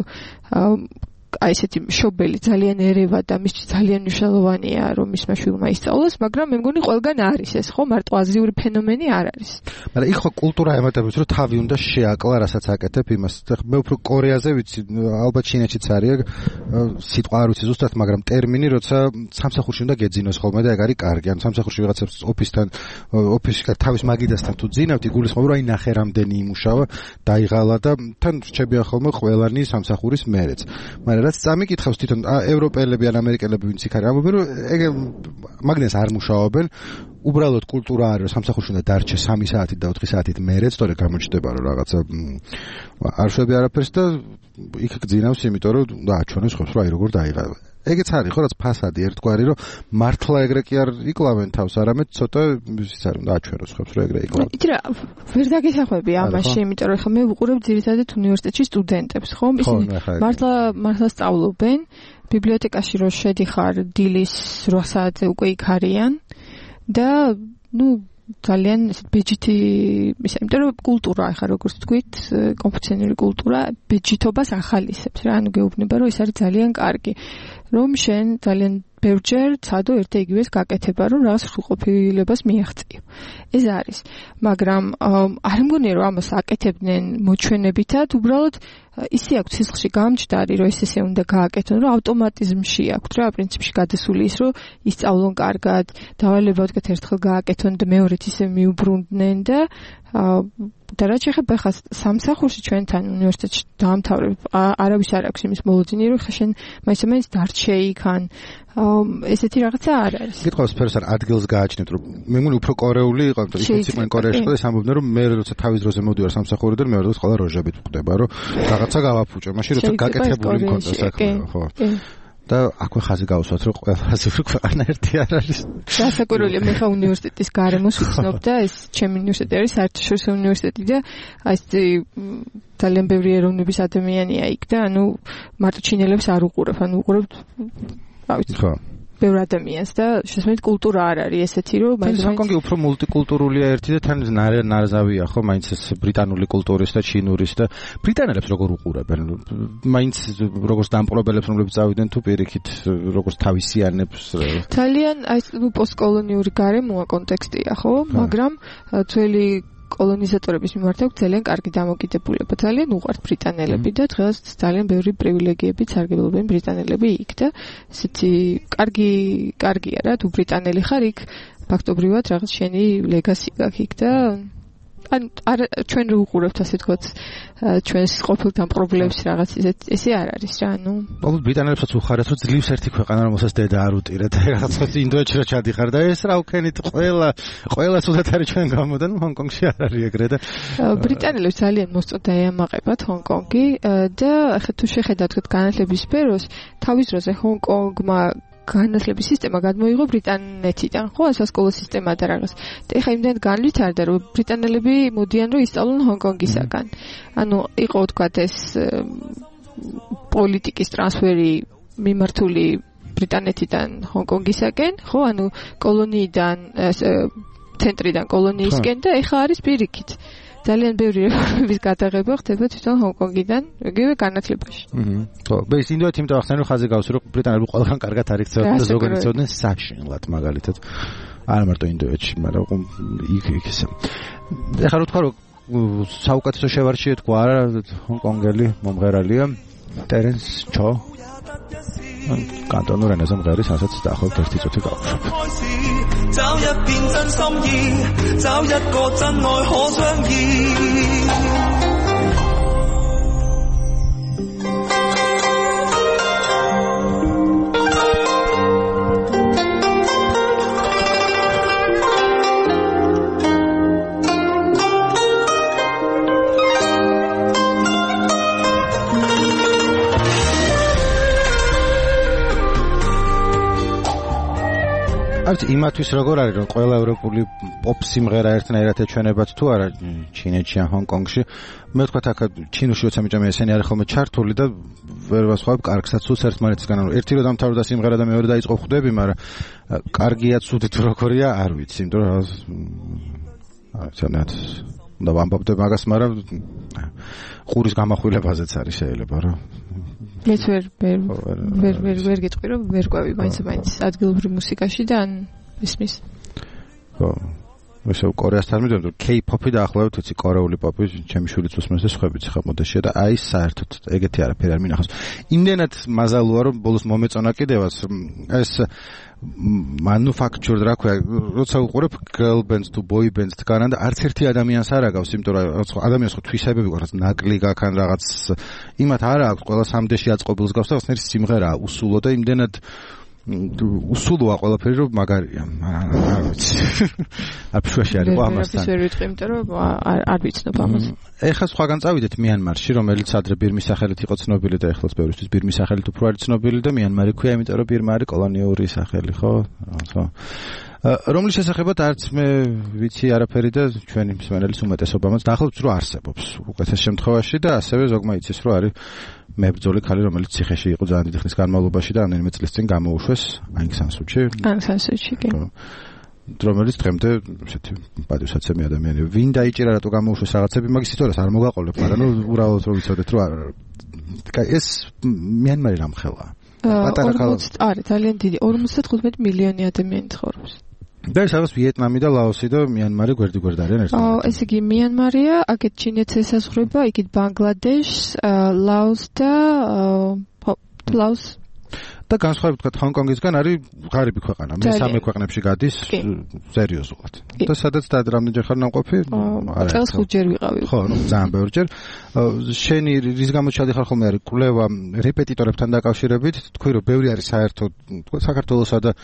აი ესეთი მშობელი ძალიან ერევა და მისთვის ძალიან მნიშვნელოვანია რომ მისმა შვილმა ისწავლოს, მაგრამ მე მგონი ყველგან არის ეს, ხო, მარტო აზიური ფენომენი არ არის. მაგრამ იქ ხო კულტურა ემატებს, რომ თავი უნდა შეაკლა, რასაც აკეთებ იმას. მე უფრო კორეაზე ვიცი, ალბათ ჩინეთშიც არის სიტყვა არ ვიცი ზუსტად, მაგრამ ტერმინი, როცა სამსახურში უნდა გეძინოს ხოლმე და ეგ არის კარგი. ანუ სამსახურში ვიღაცებს ოფისში თავის მაგიდასთან თუ ძინავთ, იგულისხმობ, რომ აი ნახე რამდენი იმუშავა, დაიღალა და თან რჩებია ხოლმე ყველანი სამსახურის მერეც. რაც წამიკითხავს თვითონ ევროპელები ან ამერიკელები ვინც იქ არის ამბობენ რომ ეგ მაგნეს არ მუშაობენ უბრალოდ კულტურა არის რომ სამსახურში უნდა დარჩე 3 საათით და 4 საათით მერე სწორედ გამოჩნდება რომ რაღაცა არ შვები არაფერს და იქ გძინავს იმიტომ რომ უნდა აჩვენოს ხოს რომ აი როგორ დაიღალა ეგეც არის ხო რაც ფასადი ერთგვარი რომ მართლა ეგრე კი არ იკლავენ თავს არამედ ცოტა ის არის უნდა აჩვენოს ხოს რომ ეგრე იკლავენ იცი რა ვერ დაგესახვები ამაში იმიტომ რომ ხა მე ვუყურებ ძირითადად უნივერსიტეტში სტუდენტებს ხო ისინი მართლა სწავლობენ ბიბლიოთეკაში რო შედიხარ დილის 8 საათზე უკვე იქ არიან და ნუ ძალიან ბეჯითი ისე იმიტომ რომ კულტურა ახლა როგორც თქვით კონფუციანური კულტურა ბეჯითობას ახალისებს რა ანუ გეუბნება რომ ეს არის ძალიან კარგი რომ შენ ძალიან ბევრჯერ ცადო ერთ და იგივეს გაკეთება რომ რაღაც სრულყოფილებას მიაღწიო ეს არის მაგრამ არ მგონია რომ ამას აკეთებდნენ მოჩვენებითად უბრალოდ ისე აქვს სისხლში გამჯდარი რომ ესე უნდა გააკეთონ რომ ავტომატიზმში აქვს რა პრინციპში გადასული ის რომ ისწავლონ კარგად დავალებად ერთხელ გააკეთონ და მეორეთ ისე მიუბრუნდნენ და რაც შეხება ხა სამსახურში ჩვენთან უნივერსიტეტში დაამთავრებ არავის არ აქვს იმის მოლოდინი რომ ხა შენ მაინც დარჩე იქან ესეთი რაღაცა არ არის. გითხავს ფერს არ ადგილს გააჩნიეთ რომ მე მგონი უფრო კორეული იყო ისიც იყვნენ კორეაში და ეს ამბობდნენ რომ მე როცა თავის დროზე მოდივარ სამსახურიდან მე როცა ყველა როჟებით ვხდება რომ რაღაცა გავაფუჭო მაშინ როცა გაკეთებული მქონდა საქმე ხო და აქვე ხაზი გავუსვათ რომ ყველაზე ქვეყანა ერთი არ არის. დასაკვირველია მე ხა უნივერსიტეტის გარემოს ვიცნობ და ეს ჩემი უნივერსიტეტი არის საერთაშორისო უნივერსიტეტი და ეს ძალიან ბევრი ეროვნების ადამიანია იქ და ანუ მარტო ჩინელებს არ უყურებ, ანუ უყურებ რა ვიცი. ხო. ბევრ ადამიანს და შესაძლოა კულტურა არ არის ესეთი რომ მაინც ჰონკონგი უფრო მულტიკულტურულია ერთი და თან ნარზავია ხო მაინც ეს ბრიტანული კულტურის და ჩინურის და ბრიტანელებს როგორ უყურებენ მაინც როგორც დამპყრობელებს რომლებიც წავიდნენ თუ პირიქით როგორც თავისიანებს ძალიან აი პოსტკოლონიური გარემოა კონტექსტია ხო მაგრამ ძველი კოლონიზატორების მიმართ აქვს ძალიან კარგი დამოკიდებულება. ძალიან უყვართ ბრიტანელები და დღეს ძალიან ბევრი პრივილეგიებით სარგებლობენ ბრიტანელები იქ და ესეთი კარგია რა თუ ბრიტანელი ხარ იქ ფაქტობრივად რაღაც შენი ლეგასი გაქვს იქ და ან ჩვენ რო უყურებთ ასე თქვათ ჩვენს ყოფილ დამპყრობლებს რაღაც ესე არ არის რა ანუ ალბათ ბრიტანელებსაც უხარეს რომ ძლივს ერთი ქვეყანა რომელსაც დედა არ უტირეთ რაღაცა ინდოეთში რა ჩადიხარ და ეს რა უქენით ყველა სულაც არის ჩვენ გამოდან ჰონკონგში არ არის ეგრე და ბრიტანელებს ძალიან მოსწონთ დაემაყებათ ჰონკონგი და ახლა თუ შეხედავთ თქვათ განათლების სფეროს თავის დროზე ჰონკონგმა განათლების სისტემა გადმოიღო ბრიტანეთიდან, ხო, სასკოლო სისტემა და რაღაც. და ეხლა იმდენ განვითარდა, რომ ბრიტანელები მოდიან რომ ისწავლონ ჰონკონგისაგან. ანუ იყო თქვათ ეს პოლიტიკის ტრანსფერი მიმართული ბრიტანეთიდან ჰონკონგისაკენ, ხო, ანუ კოლონიიდან ცენტრიდან კოლონიისკენ და ეხლა არის პირიქით. ძალიან ბევრი რეფორმების გადაღება ხდება თვითონ ჰონკონგიდან, იგივე განათლებაში. ხო, ეს ინდოეთი იმიტომ ახსენე რომ ხაზი გავსი რომ ბრიტანელები ყველგან კარგად არ იქცევდნენ და ზოგადად იცოდნენ საშინლად მაგალითად. არა მარტო ინდოეთში, მაგრამ იქ ისე. ეხლა რო თქვა რომ საუკეთესო შევარჩიე თქვა არა ჰონკონგელი მომღერალია ტერენს ჩო კანტონურ ენაზე მღერის ასაც დაახლოებით 1 წუთი გავუშვებ. 找一片真心意，找一個真愛可相依。 არც იმათვის როგორ არის რომ ყველა ევროპული პოპ სიმღერა ერთნაირად ეჩვენებათ თუ არა ჩინეთში ან ჰონკონგში მე ვთქვათ აქ ჩინოში როცა მიჭამე ესენი არის ხოლმე ჩართული და ვერ ვასხვავებ კარგსაც სულს ერთმანეთისგან ერთი რომ დამთავრდა სიმღერა და მეორე დაიწყო ხვდები მაგრამ კარგია ცუდი თუ როგორია არ ვიცი იმიტომ რომ არცანაც და ვამბობდე მაგას მაგრამ ყურის გამახვილებაზეც არის შეიძლება რომ ეს ვერ გეტყვი რომ ვერ ყვევი მაინც ადგილობრივ მუსიკაში და ან ისმის ხო ესე კორეასთან მიდევ K-pop-ი და ახლავე თუცი კორეული პოპი ჩემი შვილიც უსმენს და სხვაებიც ხა მოდაშია და აი საერთოდ ეგეთი არაფერი არ მინახავს იმდენად მაზალოა რომ ბოლოს მომეწონა კიდევაც ეს manufactured რა ქვია როცა უყურებ girl bands თუ boy bands დგანან და არც ერთი ადამიანს არ აგავს იმიტომ რომ ადამიანს ხო თვისებები ყავს ნაკლი გაქან რაღაც იმათ არ აქვს ყველა სამდეში აწყობილს გავს და ვასნერი სიმღერაა უსულო და იმდენად უსულოა ყველაფერი რომ მაგარია არ ვიცი აფშუაში არის ყო ამასთან ვერ ვიტყვი იმიტომ რომ არ ვიცნობ ამას ეხლა სხვაგან წავიდეთ მიანმარში რომელიც ადრე ბირმის სახელით იყო ცნობილი და ეხლა ბევრისთვის ბირმის სახელით უფრო არის ცნობილი და მიანმარი ქვია იმიტომ რომ ბირმა არის კოლონიური სახელი ხო რომლის შესახებად არც მე ვიცი არაფერი და ჩვენი მსმენელის უმეტესობამაც დაახლოებით რომ არსებობს უკეთეს შემთხვევაში და ასევე ზოგმა იცის რომ არის მებრძოლი ქალი რომელიც ციხეში იყო ძალიან დიდი ხნის განმავლობაში და რამდენიმე წლის წინ გამოუშვეს Aung San Suu Kyi კი რომელიც დღემდე ესეთი პატივსაცემი ადამიანი ვინ დაიჭირა რატო გამოუშვეს რაღაცები მაგის ისტორიას არ მოგაყოლებ მაგრამ ნუ უბრალოდ რომ ვიცოდეთ რომ ეს მიანმარი რამხელა პატარა ქალაქი არის ძალიან დიდი 55 მილიონი ადამიანი ცხოვრობს და ეს არის ვიეტნამი და ლაოსი და მიანმარი გვერდ-გვერდ არიან ერთმანეთთან. ესე იგი მიანმარია, აქეთ ჩინეთს ესაზღვრება, იქით ბანგლადეშს, ლაოს და ლაოს და განსხვავებით თქვა ჰონკონგისგან არის ღარიბი ქვეყანა. მესამე ქვეყნებში გადის სერიოზულად. და სადაც და რამდენჯერ ხარ ნამყოფი? წელს 5 ჯერ ვიყავი. ხო, ну, ძალიან ბევრჯერ. შენი რის გამო ჩადიხარ ხოლმე არის კვლევა რეპეტიტორებთან დაკავშირებით, თქვი რომ ბევრი არის საერთოდ თქვა საქართველოსა და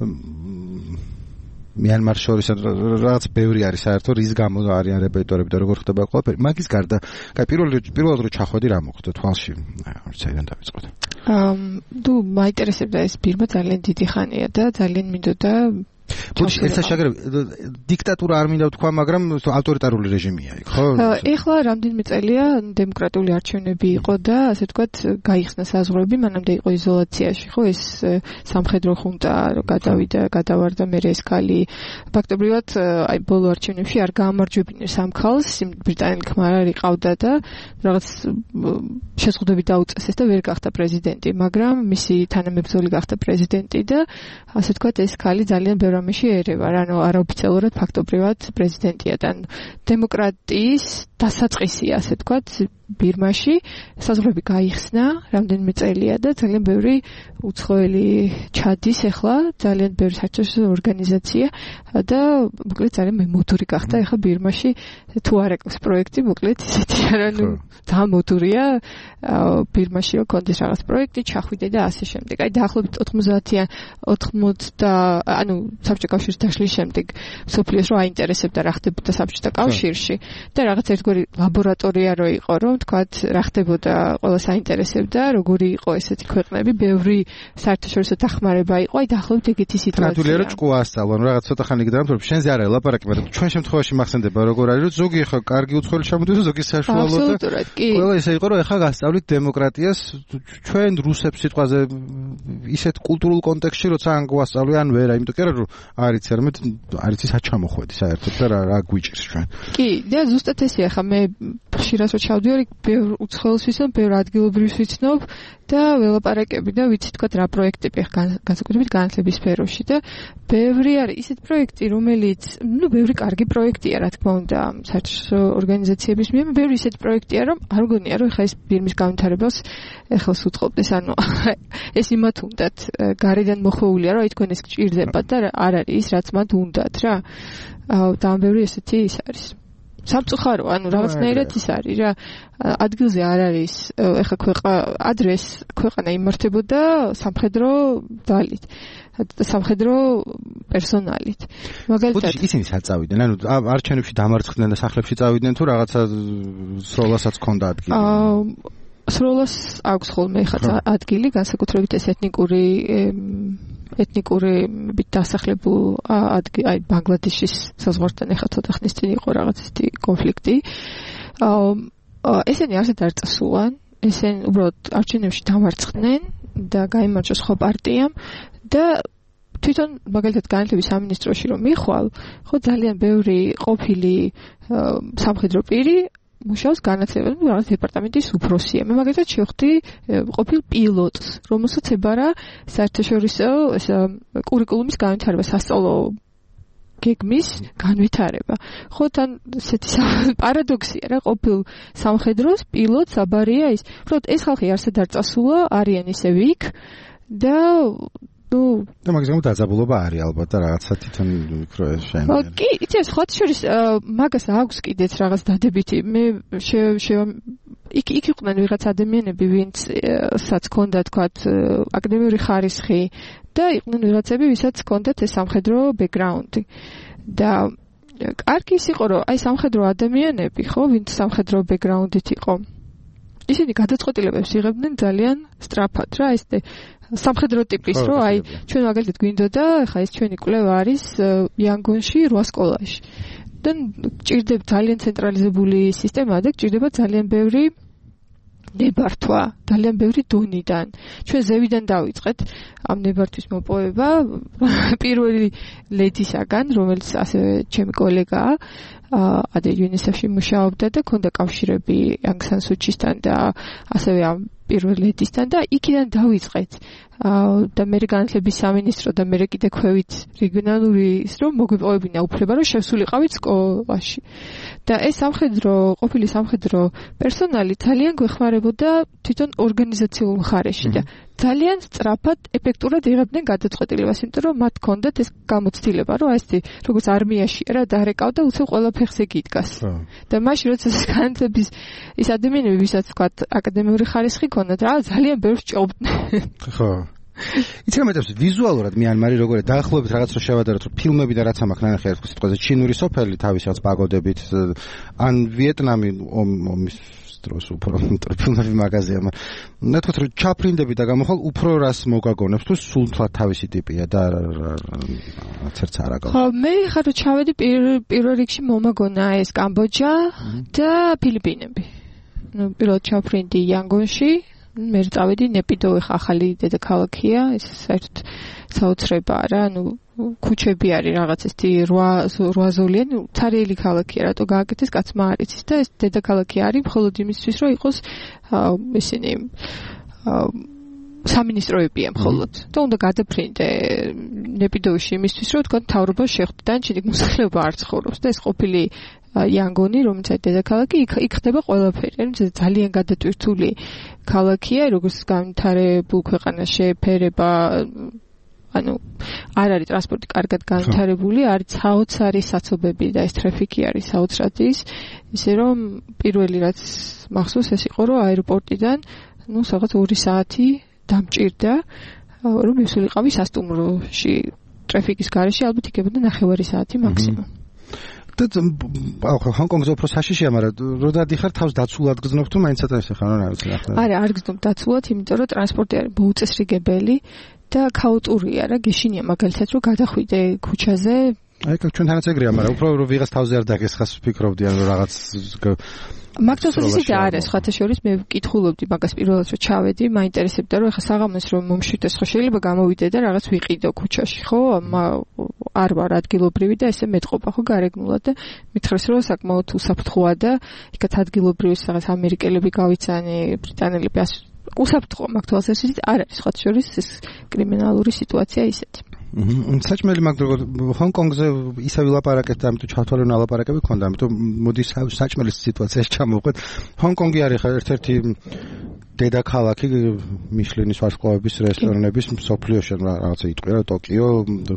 მიანმარს შორის რაღაც ბევრი არის საერთოდ რის გამო არიან რეპეტიტორები და როგორ ხდება ყველაფერი. მაგის გარდა, კაი პირველად რო ჩახვედი რა მოხდა თვალში? არცაიდან დავიწყოთ. თუ მაინტერესებდა ეს ბირმა ძალიან დიდი ხანია და ძალიან მინდოდა ბუჩი ესა შეგრე დიქტატურა არ მინდა ვთქვა, მაგრამ ავტორიტარული რეჟიმია იქ, ხო? ეხლა რამდენიმე წელია დემოკრატიული არჩევნები იყო და ასე ვთქვათ, გაიხსნა საზღვრები, მანამდე იყო იზოლაციაში, ხო, ეს სამხედრო ხუნტა გადავიდა, გადავარდა მერე ეს ქალი. ფაქტობრივად, აი ბოლო არჩევნებში არ გაამარჯვებინეს ამ ქალს, ბრიტანელი ქმარი ყავდა და რაღაც შეზღუდვები დაუწესეს და ვერ გახდა პრეზიდენტი, მაგრამ მისი თანამებრძოლი გახდა პრეზიდენტი და ასე ვთქვათ, ეს ქალი ძალიან ბევრ ამაში ერევა, ანუ არაოფიციალურად ფაქტობრივად პრეზიდენტია და დემოკრატიის დასაწყისია, ასე ვთქვათ, ბირმაში საზღვრები გაიხსნა, რამდენიმე წელია და ძალიან ბევრი უცხოელი ჩადის ახლა, ძალიან ბევრი საერთაშორისო ორგანიზაცია და მოკლედ ძალიან მემოდური გახდა ახლა ბირმაში თუ არ აქვს პროექტი, მოკლედ ისეთი არანუ ძალიან მოდურია ბირმაში რომ კონდეს რაღაც პროექტი, ჩახვიდე და ასე შემდეგ. აი დაახლოებით 90 ანუ საბჭოთა კავშირის დაშლის შემდეგ სოფლიოს რო აინტერესებდა რა ხდებოდა საბჭოთა კავშირში და რაღაც ერთგვარი ლაბორატორია რო იყო რომ თქვათ რა ხდებოდა ყველას აინტერესებდა როგორი იყო ესეთი ქვეყნები ბევრი საერთაშორისო დახმარება იყო აი დაახლოებით ეგეთი სიტუაცია ნატურია რომ ჭკუა ასწავლა ანუ რაღაც ცოტა ხანი გიდამთავრებ შენზე არ არის ლაპარაკი მაგრამ ჩვენ შემთხვევაში მახსენდება როგორ არის რომ ზოგი ხა კარგი უცხოელი ჩამოდის ზოგი საშუალო და ყველა ისე იყო რომ ეხა გასწავლით დემოკრატიას ჩვენ რუსებს სიტყვაზე ისეთ კულტურულ კონტექსტში როცა ან გვასწავლე ან ვერა იმიტომ კი არა რომ არიც არამედ არიც ის აჩამოხვედი საერთოდ და რა გვიჭირს ჩვენ კი და ზუსტად ესეა ხა მე ხშირად რო ჩავდივარ ბევრ უცხოელს ვიცნობ, ბევრ ადგილობრივს ვიცნობ და ველაპარაკები და ვიცი თქვა რა პროექტები განსაკუთრებით განათლების სფეროში და ბევრი არის ისეთ პროექტი, რომელიც, ნუ ბევრი კარგი პროექტია, რა თქმა უნდა, საერთაშორისო ორგანიზაციების მიერ, ბევრი ისეთ პროექტია, რომ არ გონია, რომ ეხლა ეს ბირმის განვითარებას ეხლს უწყობდეს, ანუ ეს იმათ უნდათ, გარედან მოხვეულია, რომ აი თქვენ ეს გჭირდებათ და არ არის ის, რაც მათ უნდათ რა. და ბევრი ესეთი ის არის. სამწუხარო, ანუ რაღაცნაირად ის არის რა. ადგილზე არ არის ეხლა ადრეს ქვეყანა იმართებოდა სამხედრო ძალით. სამხედრო პერსონალით. მაგალითად ისინი საწავიდნენ, ანუ არჩევნებში დამარცხდნენ და სახლებში წავიდნენ თუ რაღაცა სროლასაც ჰქონდა ადგილი. სროლას აქვს ხოლმე ხა ადგილი, განსაკუთრებით ეს ეთნიკური ეთნიკური დასახლებულ აი ბანგლადეშის საზღვართან ეხა ცოტა ხნის წინ იყო რაღაც ისეთი კონფლიქტი. ესენი არსად არ წასულან, ესენი უბრალოდ არჩევნებში დამარცხდნენ და გაიმარჯვა სხვა პარტიამ და თვითონ მაგალითად განათლების სამინისტროში რომ მიხვალ, ხო ძალიან ბევრი ყოფილი სამხედრო პირი მუშაობს განათლების რაღაც დეპარტამენტის უფროსია. მე მაგალითად შევხვდი ყოფილ პილოტს, რომელსაც ებარა საერთაშორისო კურიკულუმის განვითარება, სასწავლო გეგმის განვითარება. ხო თან ესეთი პარადოქსია რა, ყოფილ სამხედროს პილოტს აბარია ის. უბრალოდ ეს ხალხი არსად არ წასულა, არიან ისევ იქ და და მაგის დაძაბულობა არის ალბათ და რაღაცა თვითონ ვიქრო ეს შეიძლება. კი, იცი სხვა შორის მაგას აქვს კიდეც რაღაც დადებითი. მე იქ იყვნენ ვიღაც ადამიანები, ვინცაც ჰქონდა თქვათ აკადემიური ხარისხი და იყვნენ ვიღაცები, ვისაც ჰქონდათ ეს სამხედრო ბექგრაუნდი. და კარგი ის იყო, რომ აი სამხედრო ადამიანები, ხო, ვინც სამხედრო ბექგრაუნდით იყო, ისინი გადაწყვეტილებებს იღებდნენ ძალიან სწრაფად რა, ეს სამხედრო ტიპის, რომ აი ჩვენ მაგალითად გვინდოდა, ხა ეს ჩვენი კვლევა არის იანგონში 8 სკოლაში. და გჭირდება ძალიან ცენტრალიზებული სისტემაა და გჭირდება ძალიან ბევრი ნებართვა, ძალიან ბევრი დონიდან. ჩვენ ზევიდან დავიწყეთ ამ ნებართვის მოპოვება პირველი ლედისაგან, რომელიც ასევე ჩემი კოლეგაა, ადე UNICEF-ში მუშაობდა და ქონდა კავშირები Aung San Suu Kyi-სთან და ასევე ამ პირველ ლედისთან და იქიდან დავიწყეთ. და მე განათლების სამინისტრო და მე კიდე ქვევით რეგიონალური ის რომ მოგვეპოვებინა უფლება რომ შევსულიყავით სკოლაში. და ეს ყოფილი სამხედრო პერსონალი ძალიან გვეხმარებოდა თვითონ ორგანიზაციულ მხარეში და ძალიან სწრაფად, ეფექტურად იღებდნენ გადაწყვეტილებას, იმიტომ რომ მათ ჰქონდათ ეს გამოცდილება, რომ აი ესე როგორც არმიაში რა დარეკავ და უცებ ყველა ფეხზე გიდგას. და მაშინ როცა განათლების ის ადამიანები, ვისაც ვთქვათ, აკადემიური ხარისხი ჰქონდათ, რა ძალიან ბევრს ჭობდნენ. ხო. იცი რომ მეტყვი ვიზუალურად მიანმარი როგორია დაახლოებით რაღაც რო შევადაროთ რომ ფილმები და რაც ამაკ ნანახი ერთ სიტყვაზე ჩინური სოფელი თავის რაღაც პაგოდებით ან ვიეტნამი ომის დროს უფრო ფილმები მაღაზია მეთქოთ რომ ჩაფრინდები და გამოხვალ უფრო რას მოგაგონებს თუ სულ თქვა თავისი ტიპია და ცერც არ აგავ. ხო მე ხარ რომ ჩავედი პირველ რიგში მომაგონა ეს კამბოჯა და ფილიპინები. ნუ პირველ ჩაფრინდი იანგონში მე წავედი ნეპიდო ხა ახალი დედაქალაქია ეს საერთოდ საოცრებაა რა ნუ ქუჩები არის რაღაც ესეთი 8 ზოლიანი ცარიელი ქალაქია რატო გააკეთეს კაცმა არ იცის და ეს დედაქალაქი არის მხოლოდ იმისთვის რომ იყოს ისინი სამინისტროებია მხოლოდ და უნდა გადაფრინდე ნეპიდოში იმისთვის რომ თქვა მთავრობა შეხვდე და ჩინიკ მოსახლეობა არ ცხოვრობს და ეს ყოფილი იანგონი რომელსაც დედაქალაქი იქ ხდება ყველაფერი არის ძალიან გადატვირთული ქალაქია როგორც განვითარებულ ქვეყანაში შეფერება ანუ არ არის ტრანსპორტი კარგად განვითარებული არის საოცარი საცობები და ეს ტრაფიკი არის საოცრად ისე რომ პირველი რაც მახსოვს ეს იყო რომ აეროპორტიდან ნუ რაღაც 2 საათი დამჭირდა რომ მისულიყავი სასტუმროში ტრაფიკის გარეშე ალბათ იქებოდა 9 საათი მაქსიმუმ და ჰონკონგზე უფრო საშიშია, მაგრამ რო დადიხარ თავს დაცულად გზნობ თუ მაინც ეს ხარ რა ვიცი ახლა. არ გზნობ დაცულად, იმიტომ რომ ტრანსპორტი არის მოუწესრიგებელი და ქაოტურია რა, გეშინია მაგალითად რომ გადახვიდე ქუჩაზე. აი ჩვენთანაც ეგრეა, მაგრამ უფრო რო ვიღას თავზე არ დაგესხას ვფიქრობდი ან რაღაც მაგთოს ისეთი არის, ხათა შორის მე ვკითხულობდი მაგას პირველად რომ ჩავედი, მაინტერესებდა რომ ეხა საღამოს რომ მომშვიდეს ხო შეიძლება გამოვიდე და რაღაც ვიყიდო ქუჩაში, ხო? არ ვარ ადგილობრივი და ესე მეტყობა ხო გარეგნულად და მითხრეს რომ საკმაოდ უსაფრთხოა და იქაც ადგილობრივის რაღაც ამერიკელები გავიცანი, ბრიტანელები უსაფრთხო მაგთოს ისეთი არ არის ხათა შორის ეს კრიმინალური სიტუაცია ისეთი. საჭმელი მაგდროგ ჰონკონგზე ისე ვილაპარაკეთ და ამიტომ ჩავთვალე ნალაპარაკები ქონდა ამიტომ მოდი საჭმელის სიტუაციაში ჩამოვყვეთ ჰონკონგი არის ერთ-ერთი დედაქალაქი მიშლინის ვარსკვლავების რესტორნების მსოფლიოში რაღაცა იტყვია ტოკიო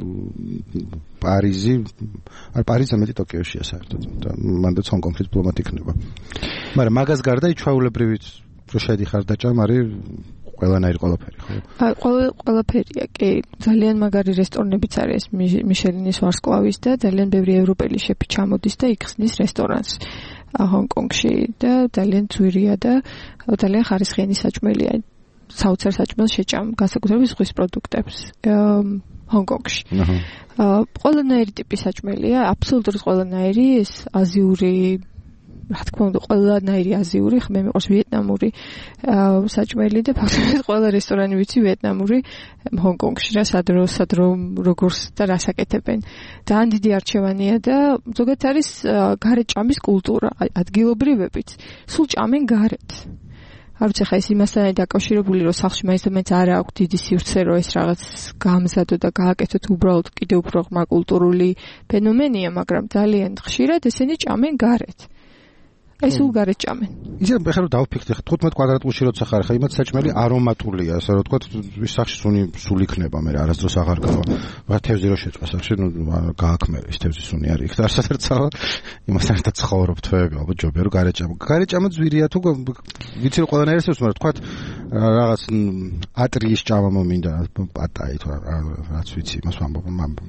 პარიზი არ პარიზი მეტი ტოკიოშია საერთოდ და მანდაც ჰონკონგში დიპლომატი იქნება მაგრამ მაგას გარდა ჩვეულებრივი რო შედიხარ დაჭამ არის ყველანაირი ყველაფერი ხო? ყველაფერია, კი. ძალიან მაგარი რესტორნებიც არის მიშელინის ვარსკვლავის და ძალიან ბევრი ევროპელი შეფი ჩამოდის და იხსნის რესტორანს ჰონკონგში და ძალიან ძვირია და ძალიან ხარისხიანი საჭმელია. საოცარ საჭმელს შეჭამ, განსაკუთრებით ზღვის პროდუქტებს. ჰონკონგში. ყველანაირი ტიპის საჭმელია, აბსოლუტურად ყველანაირი, ეს აზიური, რა თქმა უნდა, ყველანაირი აზიური, მე მიყვარს ვიეტნამური საჭმელი და ფაქტობრივად ყველა რესტორანი ვიცი ვიეტნამური ჰონკონგში რა სადრო როგორც და რას აკეთებენ. ძალიან დიდი არჩევანია და ზოგადად არის გარეთ ჭამის კულტურა, ადგილობრივებიც სულ ჭამენ გარეთ. არ ვიცი ხა ეს იმასთან დაკავშირებული რომ სახლში მაინც არ აქვს დიდი სივრცე რომ ეს რაღაც გამზადო და გააკეთოთ უბრალოდ კიდევ უფრო ღრმა კულტურული ფენომენია, მაგრამ ძალიან ხშირად ესენი ჭამენ გარეთ. ეს უგარეთ ჭამენ. ისე ხა რომ დავფიქრდი ხა 15 კვადრატულში როცა ხარ ხა იმათ საჭმელი არომატულია, ასე რომ თქვა ის სახში სულ იქნება, მე არასდროს აღარ გავა. რა თევზი რო შეწვა სახში, ნუ გააქმერე ის თევზის სუნი არის. იქ და არ სადარცავა იმასთან ერთად ცხოვრობ თვეები, ალბათ ჯობია რომ გარეთ ჭამო. გარეთ ჭამა ძვირია თუ ვიცი რომ ყველანაირ ესეც, მაგრამ თქვა რაღაც ატრიის ჭამა მომინდა, პატაი თუ რაც ვიცი, იმას ვამბობ,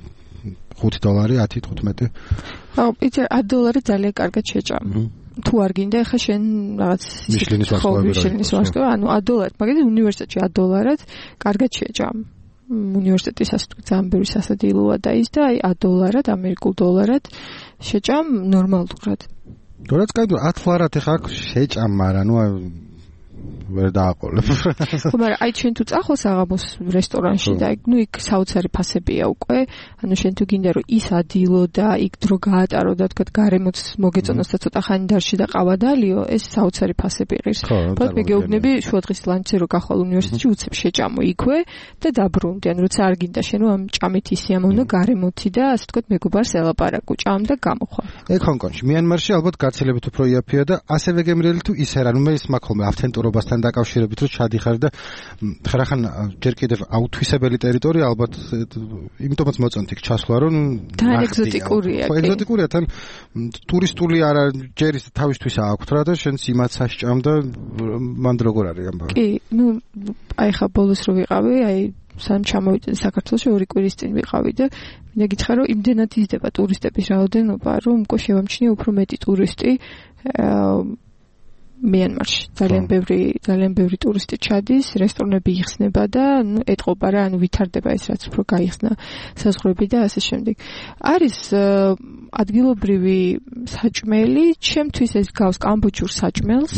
$5, 10-15. აუ, იცი $10 ძალიან კარგად შეჭამ. თუ არ გინდა ხა შენ რაღაც მიშლინის ვარსკვლავი, ანუ $10, მაგალითად უნივერსიტეტში $10-ად კარგად შეჭამ. უნივერსიტეტის ასე ძალიან ბევრი სასადილოა და ის და აი $10-ად, ამერიკულ $10-ად შეჭამ ნორმალურად. თორეც კაი $10 ხა შეჭამ, მაგრამ ნუ ვერ დააყოლებ. ხო, მაგრამ აი ჩვენ თუ წახოს აღამოს რესტორანში და ნუ იქ საოცარი ფასებია უკვე, ანუ შენ თუ გინდა რომ ის ადილო და იქ დრო გაატარო და თქვა გარემოც მოგეწონოს და ცოტა ხანი დარში და ყავა დალიო, ეს საოცარი ფასები ღირს. თქო მე გეუბნები შუადღის ლანჩზე რო გახვალ უნივერსიტეტში უცებ შეჭამო იქვე და დაბრუნდი, ანუ როცა არ გინდა შენ რომ ამ ჭამით ისიამოვნო გარემოთი და ასე თქვა მეგობარს ელაპარაკო ჭამ და გამოხვალ. ეგ ჰონკონგში, მიანმარში ალბათ გაცილებით უფრო იაფია და ასევე გემრიელი თუ ისე რა, ნუ მე ის მაქვს ავთენტურობასთან დაკავშირებით რომ ჩადიხარ და ხერახან ჯერ კიდევ აუთვისებელი ტერიტორია ალბათ იმიტომაც მოწონთ იქ ჩასვლა რომ ძალიან ეგზოტიკურია. ხო, ეგზოტიკურია, თან ტურისტული არა ჯერ ის თავისთვის აქვთ რა და შენც იმაც საშჭამ და მანდ როგორ არის ამბავი. კი, ნუ აი ხა ბოლოს რო ვიყავი, აი სამ ჩამოვიდნენ საქართველოში 2 კვირის წინ ვიყავი და მინდა გითხრა რომ იმდენად იზრდება ტურისტების რაოდენობა რომ უკვე შევამჩნიე უფრო მეტი ტურისტი მიანმარში. ძალიან ბევრი ტურისტი ჩადის, რესტორნები იხსნება და ეტყობა რა, ანუ ვითარდება ეს რაც უფრო გაიხსნა საზღვრები და ასე შემდეგ. არის ადგილობრივი საჭმელი, ჩემთვის ეს გავს კამბოჯურ საჭმელს.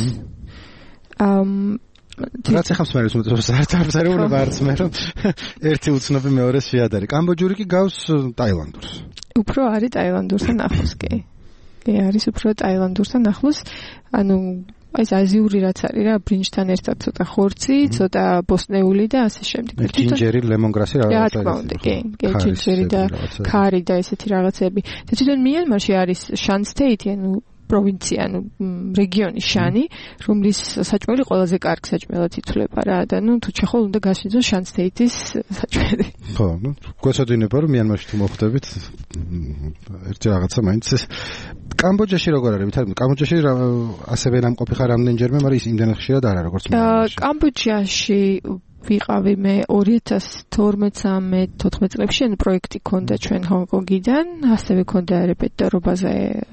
რაც ახავს მე საერთოდ არც მე რომ ერთი უცნობი მეორეს შეადარი. კამბოჯური კი გავს ტაილანდურს. უფრო არის ტაილანდურთან ახლოს კი. კი, არის უფრო ტაილანდურთან ახლოს. ანუ აი აზიური რაც არის რა, ბრინჯთან ერთად ცოტა ხორცი, ცოტა ბოსტნეული და ასე შემდეგ. ჯინჯერი, ლემონგრასი რაღაცა. რა თქმა უნდა, კი, ჯინჯერი და ქარი და ესეთი რაღაცები. და თვითონ მიანმარში არის შანსტეიტი, ანუ პროვინცია, ანუ რეგიონი შანი, რომლის საჭმელი ყველაზე კარგ საჭმელად ითვლება რა და ნუ თუ ჩახვალ უნდა გაშიძო შანსტეიტის საჭმელი. ხო, ნუ გვეცოდინება რომ მიანმარში თუ მოხვდებით ერთი რაღაცა მაინც ეს კამბოჯაში როგორ არის? ვითარდება კამბოჯაში ასევე ნამყოფი ხარ რამდენჯერმე, მაგრამ ის იმდენად ხშირად არა როგორც მიანმარში. კამბოჯაში ვიყავი მე 2012-14 წლებში, ანუ პროექტი ქონდა ჩვენ ჰონკონგიდან, ასევე ქონდა რეპეტიტორობაზე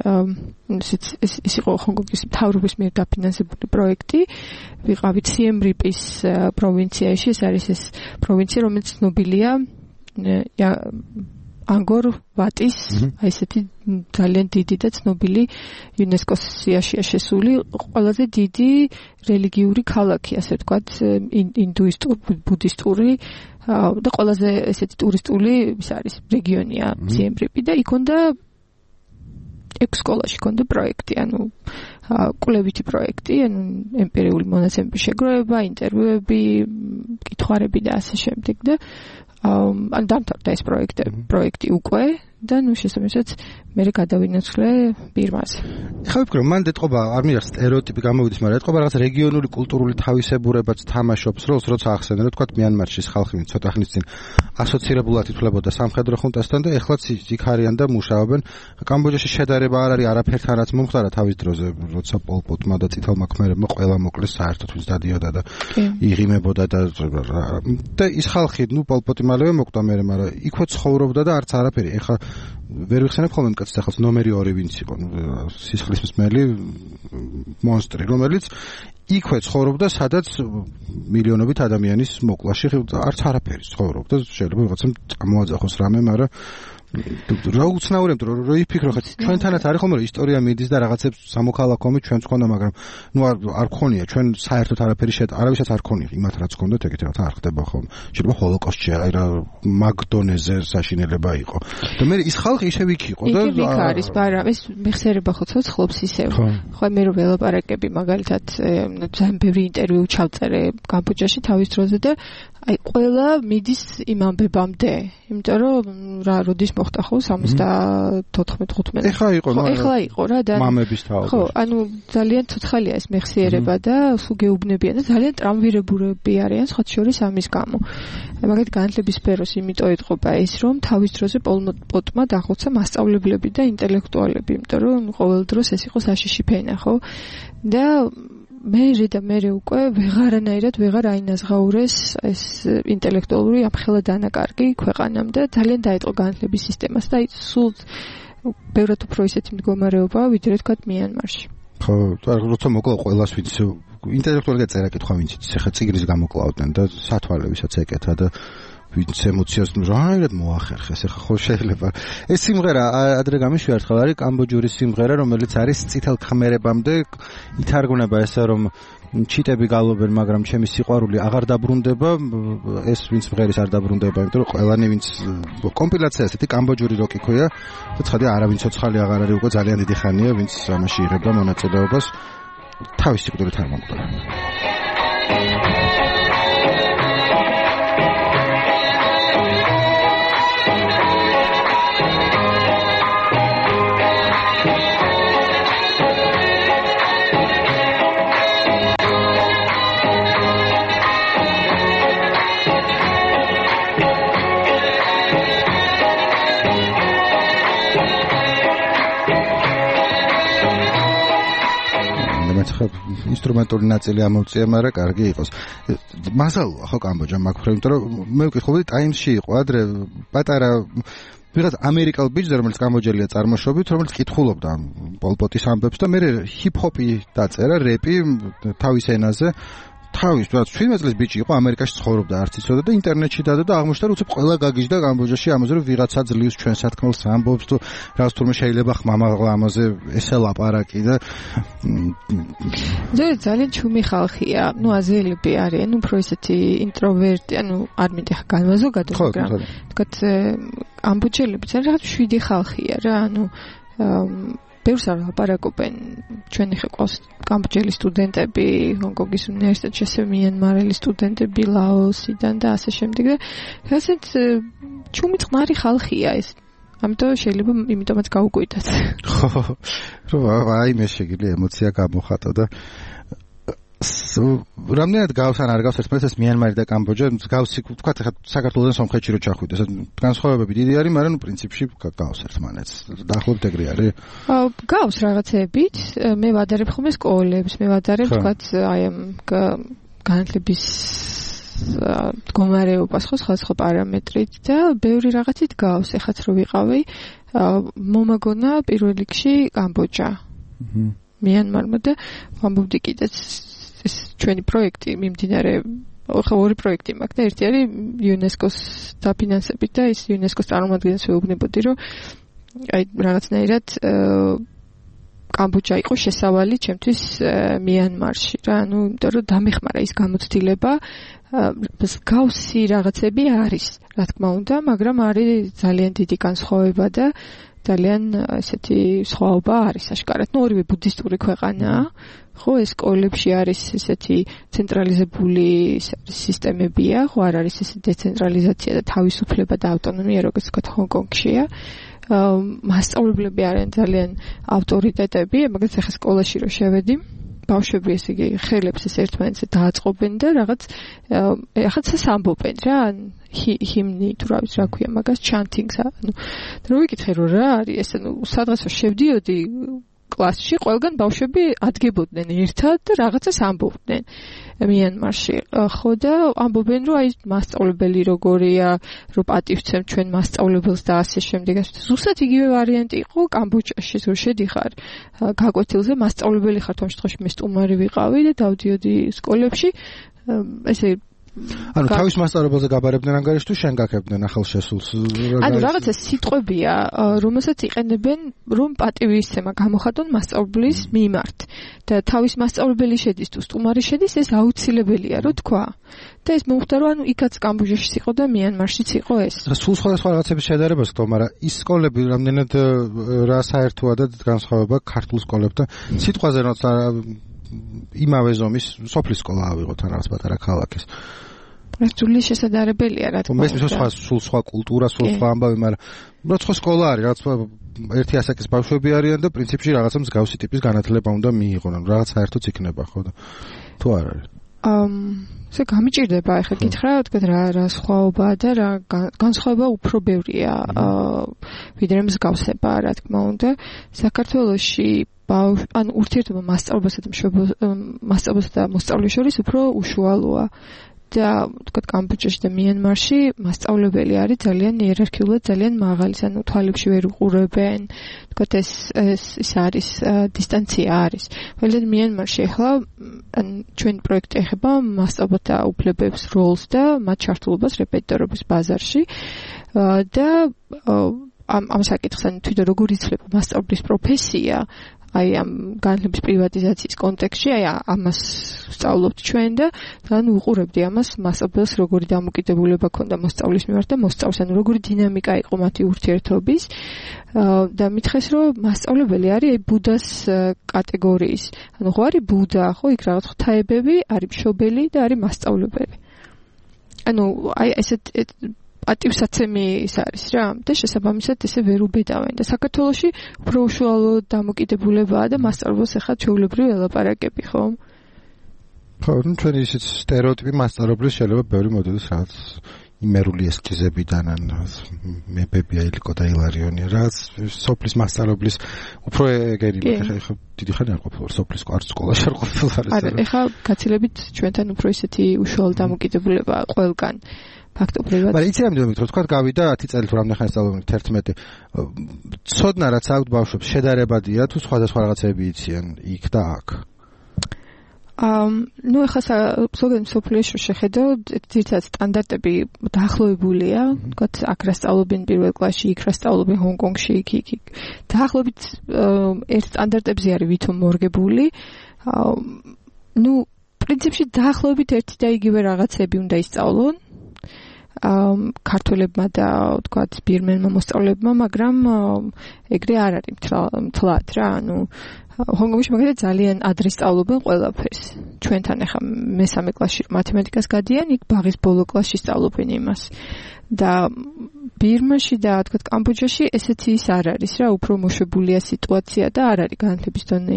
ის იყო ჰონკონგის მთავრობის მიერ დაფინანსებული პროექტი. ვიყავით სიემ რიპის პროვინციაში, ეს არის ეს პროვინცია, რომელიც ცნობილია ანგორ ვატის, აი ესეთი ძალიან დიდი და ცნობილი იუნესკოს სიაშია შესული ყველაზე დიდი რელიგიური ქალაქი, ასე ვთქვათ, ინდუისტური, ბუდისტური და ყველაზე ესეთი ტურისტული ის არის რეგიონია სიემ რიპი და იქ უნდა 6 სკოლაში ქონდა პროექტი, ანუ კვლევითი პროექტი, ანუ ემპირიული მონაცემების შეგროვება, ინტერვიუები, კითხვარები და ასე შემდეგ და ან დამთავრდა ეს პროექტი უკვე და ნუ შესაბამისად მე გადავინაცვლე ბირმაზე. ხა ვფიქრობ, მან ეტყობა არ მინდა სტერეოტიპი გამოვიდეს, მაგრამ ეტყობა რაღაც რეგიონული კულტურული თავისებურებაც თამაშობს როლს, როცა ახსენე, რომ თქვა მიანმარში ხალხი ცოტა ხნის წინ ასოცირებულად ითვლებოდა სამხედრო ხუნტასთან და ეხლაც იქ არიან და მუშაობენ. კამბოჯაში შედარება არ არის არაფერთან, რაც მომხდარა თავის დროზე, როცა პოლ პოტმა და წითელმა ქმერებმა ყველა მოკლეს საერთოდ ვის დადიოდა და იღიმებოდა და ის ხალხი, ნუ პოლ პოტი მალევე მოკვდა მე, მაგრამ იქვე ცხოვრობდა და არც არაფერი. ეხლა ვერ ვიხსენებ ხოლმე მკაცს ახალს ნომერი 2 ვინც იყო სისხლის მსმელი მონსტრი, რომელიც იქვე ცხოვრობდა, სადაც მილიონობით ადამიანის მოკლაში არც არაფერი ცხოვრობდა, შეიძლება ვიღაცამ წამოაძახოს რამე, მაგრამ რა უცნაური, რომ იფიქრო ხა ჩვენთანაც არის ხოლმე ისტორია მიდის და რაღაცებს სამოქალაქომი ჩვენც ხონდა, მაგრამ ნუ არ გქონია ჩვენ საერთოდ არაფერი არავისაც არ გქონია იმათ რაც გქონდათ ეგეთი რა არ ხდება ხოლმე. შეიძლება ჰოლოკოსტში აი რა მაგდონეზე საშინელება იყო. და მე ის ხალხი ისევ იქ იყო და იქ არის, მაგრამ ეს მეხსიერება ხო ცოცხლობს ისევ. ხო მე რო ველაპარაკები მაგალითად ძალიან ბევრი ინტერვიუ ჩავწერე კამბოჯაში თავის დროზე და აი ყველა მიდის იმ ამბებამდე, იმიტომ რომ რა როდის მოხდა ხო 74-15. ეხლა იყო რა და მამების თაობა. ხო, ანუ ძალიან ცოცხალია ეს მეხსიერება და სულ გეუბნებიან და ძალიან ტრამვირებულები არიან სხვა შორის ამის გამო. მაგალითად განათლების სფეროს იმიტომ ეთყობა ეს რომ თავის დროზე პოლ პოტმა დახოცა მასწავლებლები და ინტელექტუალები, იმიტომ რომ ყოველ დროს ეს იყო საშიში ფენა, ხო? და მე უკვე ვეღარანაირად ვეღარ აინაზღაურეს ეს ინტელექტუალური ამხელა დანაკარგი ქვეყანამ და ძალიან დაეწყო განათლების სისტემას და სულ ბევრად უფრო ისეთი მდგომარეობაა ვიდრე თქვა მიანმარში. ხო, როცა მოკლა ყველას ვინც ინტელექტუალურად წერა კითხვა ვინც ეხა წიგნის გამოკლავდნენ და სათვალებისაც ეკეთა და ვინც ემოციას რაირად მოახერხეს ეხა ხო შეიძლება ეს სიმღერა ადრე გამიშვია ერთხელ არის კამბოჯური სიმღერა რომელიც არის წითელ ქმერებამდე ითარგმნება ესე რომ ჩიტები გალობენ მაგრამ ჩემი სიყვარული აღარ დაბრუნდება ეს ვინც მღერის არ დაბრუნდება იმიტომ რომ ყველანი ვინც კომპილაცია ესეთი კამბოჯური როკი ქვია და ცხადია არავინ ცოცხალი აღარ არის უკვე ძალიან დიდი ხანია ვინც ამაში იღებდა მონაწილეობას თავის სიკვდილით არ მომკვდა ინსტრუმენტული ნაწილი ამოვწია, მაგრამ კარგი იყოს. მასალოა ხო კამბოჯა მაგ-ფრე, იმიტომ რომ მე ვკითხულობდი ტაიმსში იყო ადრე პატარა ვიღაც ამერიკელ ბიჭზე, რომელიც კამბოჯელია წარმოშობით, რომელიც კითხულობდა პოლ პოტის ამბებს და მე ჰიპ-ჰოპი დაწერა, რეპი თავის ენაზე. თავის 17 წლის ბიჭი იყო ამერიკაში ცხოვრობდა არც იცოდა და ინტერნეტში დადა და აღმოჩნდა რომ უცებ ყველა გაგიჟდა კამბოჯაში ამაზე რომ ვიღაცა ძლივს ჩვენ სათქმელს ამბობს თუ რაღაც თურმე შეიძლება ხმამაღლა ამაზე ესე ლაპარაკი და ძალიან ჩუმი ხალხია ნუ აზიელები არიან უფრო ისეთი ინტროვერტი ანუ არ მინდა ხა განვაზოგადო მაგრამ თქვათ კამბოჯელები ძალიან რაღაც შვიდი ხალხია რა ანუ ბევრს არ ლაპარაკობენ ჩვენი ხე ყავს კამბოჯელის სტუდენტები ჰონკონგის უნივერსიტეტში ასევე მიანმარელი სტუდენტები ლაოსიდან და ასე შემდეგ და ასეთ ჩუმი წყნარი ხალხია ეს ამიტომ შეიძლება იმიტომაც გაუკვირდათ ხო რა აი მე შეგიძლია ემოცია გამოხატო და რამდენად გავს ან არ გავს ერთმანეთს მიანმარი და კამბოჯა გავსი თქვა ხა საქართველოსთან სომხეთში რო ჩახვიდეს განსხვავებები დიდი არის მაგრამ პრინციპში გავს ერთმანეთს დაახლოებით ეგრე არის გავს რაღაცეებით მე ვადარებ ხოლმე სკოლებს მე ვადარებ თქვა აი ამ განათლების მდგომარეობას ხო სხვა პარამეტრით და ბევრი რაღაცით გავს ეხაც რო ვიყავი მომაგონა პირველ რიგში კამბოჯა მიანმარმა და ვამბობდი კიდეც ეს ჩვენი პროექტი მიმდინარე ხო ორი პროექტი მაქვს და ერთი არის იუნესკოს დაფინანსებით და ის იუნესკოს წარმომადგენლებს ვეუბნებოდი რომ აი რაღაცნაირად კამბოჯა იყო შესავალი ჩემთვის მიანმარში რა ანუ იმიტომ რომ დამეხმარა ის გამოცდილება გავსი რაღაცები არის რა თქმა უნდა მაგრამ არის ძალიან დიდი განსხვავება და ძალიან ესეთი სხვაობა არის აშკარად ნუ ორივე ბუდისტური ქვეყანაა ხო ეს სკოლებში არის ესეთი ცენტრალიზებული სისტემებია ხო არ არის ესე დეცენტრალიზაცია და თავისუფლება და ავტონომია როგორც ვთქვათ ჰონკონგშია მასწავლებლები არიან ძალიან ავტორიტეტები მაგალითად ახლა სკოლაში რო შევედი ბავშვები ესე იგი ხელებს ეს ერთმანეთს დააწყობენ და რაღაც ახაც ამბობენ რა ჰიმნი თუ რა ვიცი რა ქვია მაგას ჩანტინგს ანუ რო ვიკითხე რომ რა არის ეს ანუ სადღაც შევდიოდი კლასში ყველგან ბავშვები ადგებოდნენ ერთად და რაღაცას ამბობდნენ მიანმარში. ხო და ამბობენ რომ აი მასწავლებელი როგორია, რომ პატივცემ ჩვენ მასწავლებელს და ასე შემდეგ. ზუსტად იგივე ვარიანტი იყო კამბოჯაში, რომ შედიხარ გაკვეთილზე, მასწავლებელი ხარ თუმცა შემთხვევაში მე სტუმარი ვიყავი და დავდიოდი სკოლებში ესე ანუ თავის მასწავლებელზე გაბარებდნენ ანგარიშს თუ შენ გაკეთებდნენ ახალშესულს? ანუ რაღაცა სიტყვებია, რომელსაც იყენებენ, რომ პატივისცემა გამოხატონ მასწავლებლის მიმართ. და თავის მასწავლებელი შედის თუ სტუმარი შედის, ეს აუცილებელია, რომ თქვა. და ეს მომხდა, რომ ანუ იქაც კამბოჯაშიც იყო და მიანმარშიც იყო ეს. სულ სხვადასხვა რაღაცების შედარებას გქონდა, მაგრამ ის სკოლები რამდენად რა საერთოა და განსხვავება ქართულ სკოლებთან. სიტყვაზე როცა იმავე ზომის სოფლის სკოლა ავიღოთ ან რაღაც პატარა ქალაქის. ეს ძვლის შესაძლებელია რა თქმა უნდა. მესმის სულ სხვა კულტურა, სულ სხვა ამბავი, მაგრამ როცა სკოლა არის, რაც ერთი ასაკის ბავშვები არიან და პრინციპში რაღაცა მსგავსი ტიპის განათლება უნდა მიიღონ, რაღაც საერთოც იქნება, ხო და თუ არ არის. ესე გამიჭირდება ახლა გითხრა, თქვენ რა სხვაობაა და რა განსხვავება უფრო ბევრია, ვიდრე მსგავსება, რა თქმა უნდა. საქართველოში ანუ ურთიერთობა მასწავლებელსა და მოსწავლეს შორის უფრო უშუალოა. და თქვა კამბოჯაში და მიანმარში მასწავლებელი არის ძალიან იერარქიულად ძალიან მაღალი, ანუ თვალებში ვერ უყურებენ. თქვა ეს არის დისტანცია არის. მაგრამ მიანმარში ახლა ჩვენ პროექტი ეხება მასწავლებელთა უფლებებს, როლს და მათ ჩართულობას რეპეტიტორობის ბაზარში. და ამ საკითხს ან თვითონ როგორ იცვლება მასწავლებლის პროფესია აი ამ განათლების პრივატიზაციის კონტექსტში, აი ამას ვსწავლობთ ჩვენ და თან უყურებდი ამას მასწავლებელს როგორი დამოკიდებულება ქონდა მოსწავლის მიმართ და მოსწავლეს, ანუ როგორი დინამიკა იყო მათი ურთიერთობის და მითხეს რომ მასწავლებელი არის აი ბუდას კატეგორიის. ანუ ხო არის ბუდა, ხო იქ რაღაც ღვთაებები, არის მშობელი და არის მასწავლებელი. ანუ აი ესეთ პატივსაცემი ის არის რა და შესაბამისად ესე ვერ უბედავენ და საქართველოში უფრო უშუალო დამოკიდებულებაა და მასწავლებელს ახლა ჩვეულებრივ ელაპარაკები ხო? ხო, ну ჩვენი ისეთ სტერეოტიპი მასწავლებლის შეიძლება ბევრი მოდელის რაღაც იმერული ესკიზებიდან ან მეფებია ილიკო და ილარიონია რაც სოფლის მასწავლებლის უფრო ეგერი ხა დიდი ხანი არ ყოფილა სოფლის სკოლაში არ ყოფილა არა ეხლა გაცილებით ჩვენთან უფრო ისეთი უშუალო დამოკიდებულება ყველგან ფაქტობრივად. მაგრამ იცი რამდენი მეტრო თქვა გავიდა 10 წელი თუ რამდენი ხანი სწავლობენ 11. ცოდნა რაც აქვთ ბავშვებს შედარებადია თუ სხვადასხვა რაღაცები იციან იქ და აქ. ну ეხლა ზოგადად სოფლიოში შეხედო ძირითადად სტანდარტები დაახლოებულია, თქვათ აქ რა სწავლობენ პირველ კლასში, იქ რა სწავლობენ ჰონკონგში, იქ. დაახლოებით ერთ სტანდარტებზე არის ვითომ მორგებული. ну პრინციპში დაახლოებით ერთი და იგივე რაღაცები უნდა ისწავლონ. ქართველებმა და თქვათ ბირმენმა მოსწავლეებმა, მაგრამ ეგრე არ არის მთლად რა, ანუ ჰონკონგში მაგალითად ძალიან ადრე სწავლობენ ყველაფერს. ჩვენთან ახლა მესამე კლასში მათემატიკას გადიან, იქ ბაღის ბოლო კლასში სწავლობენ იმას. და ბირმაში და თქვათ კამბოჯაში ესეთი ის არ არის რა, უფრო მოშვებულია სიტუაცია და არ არის განათლების დონე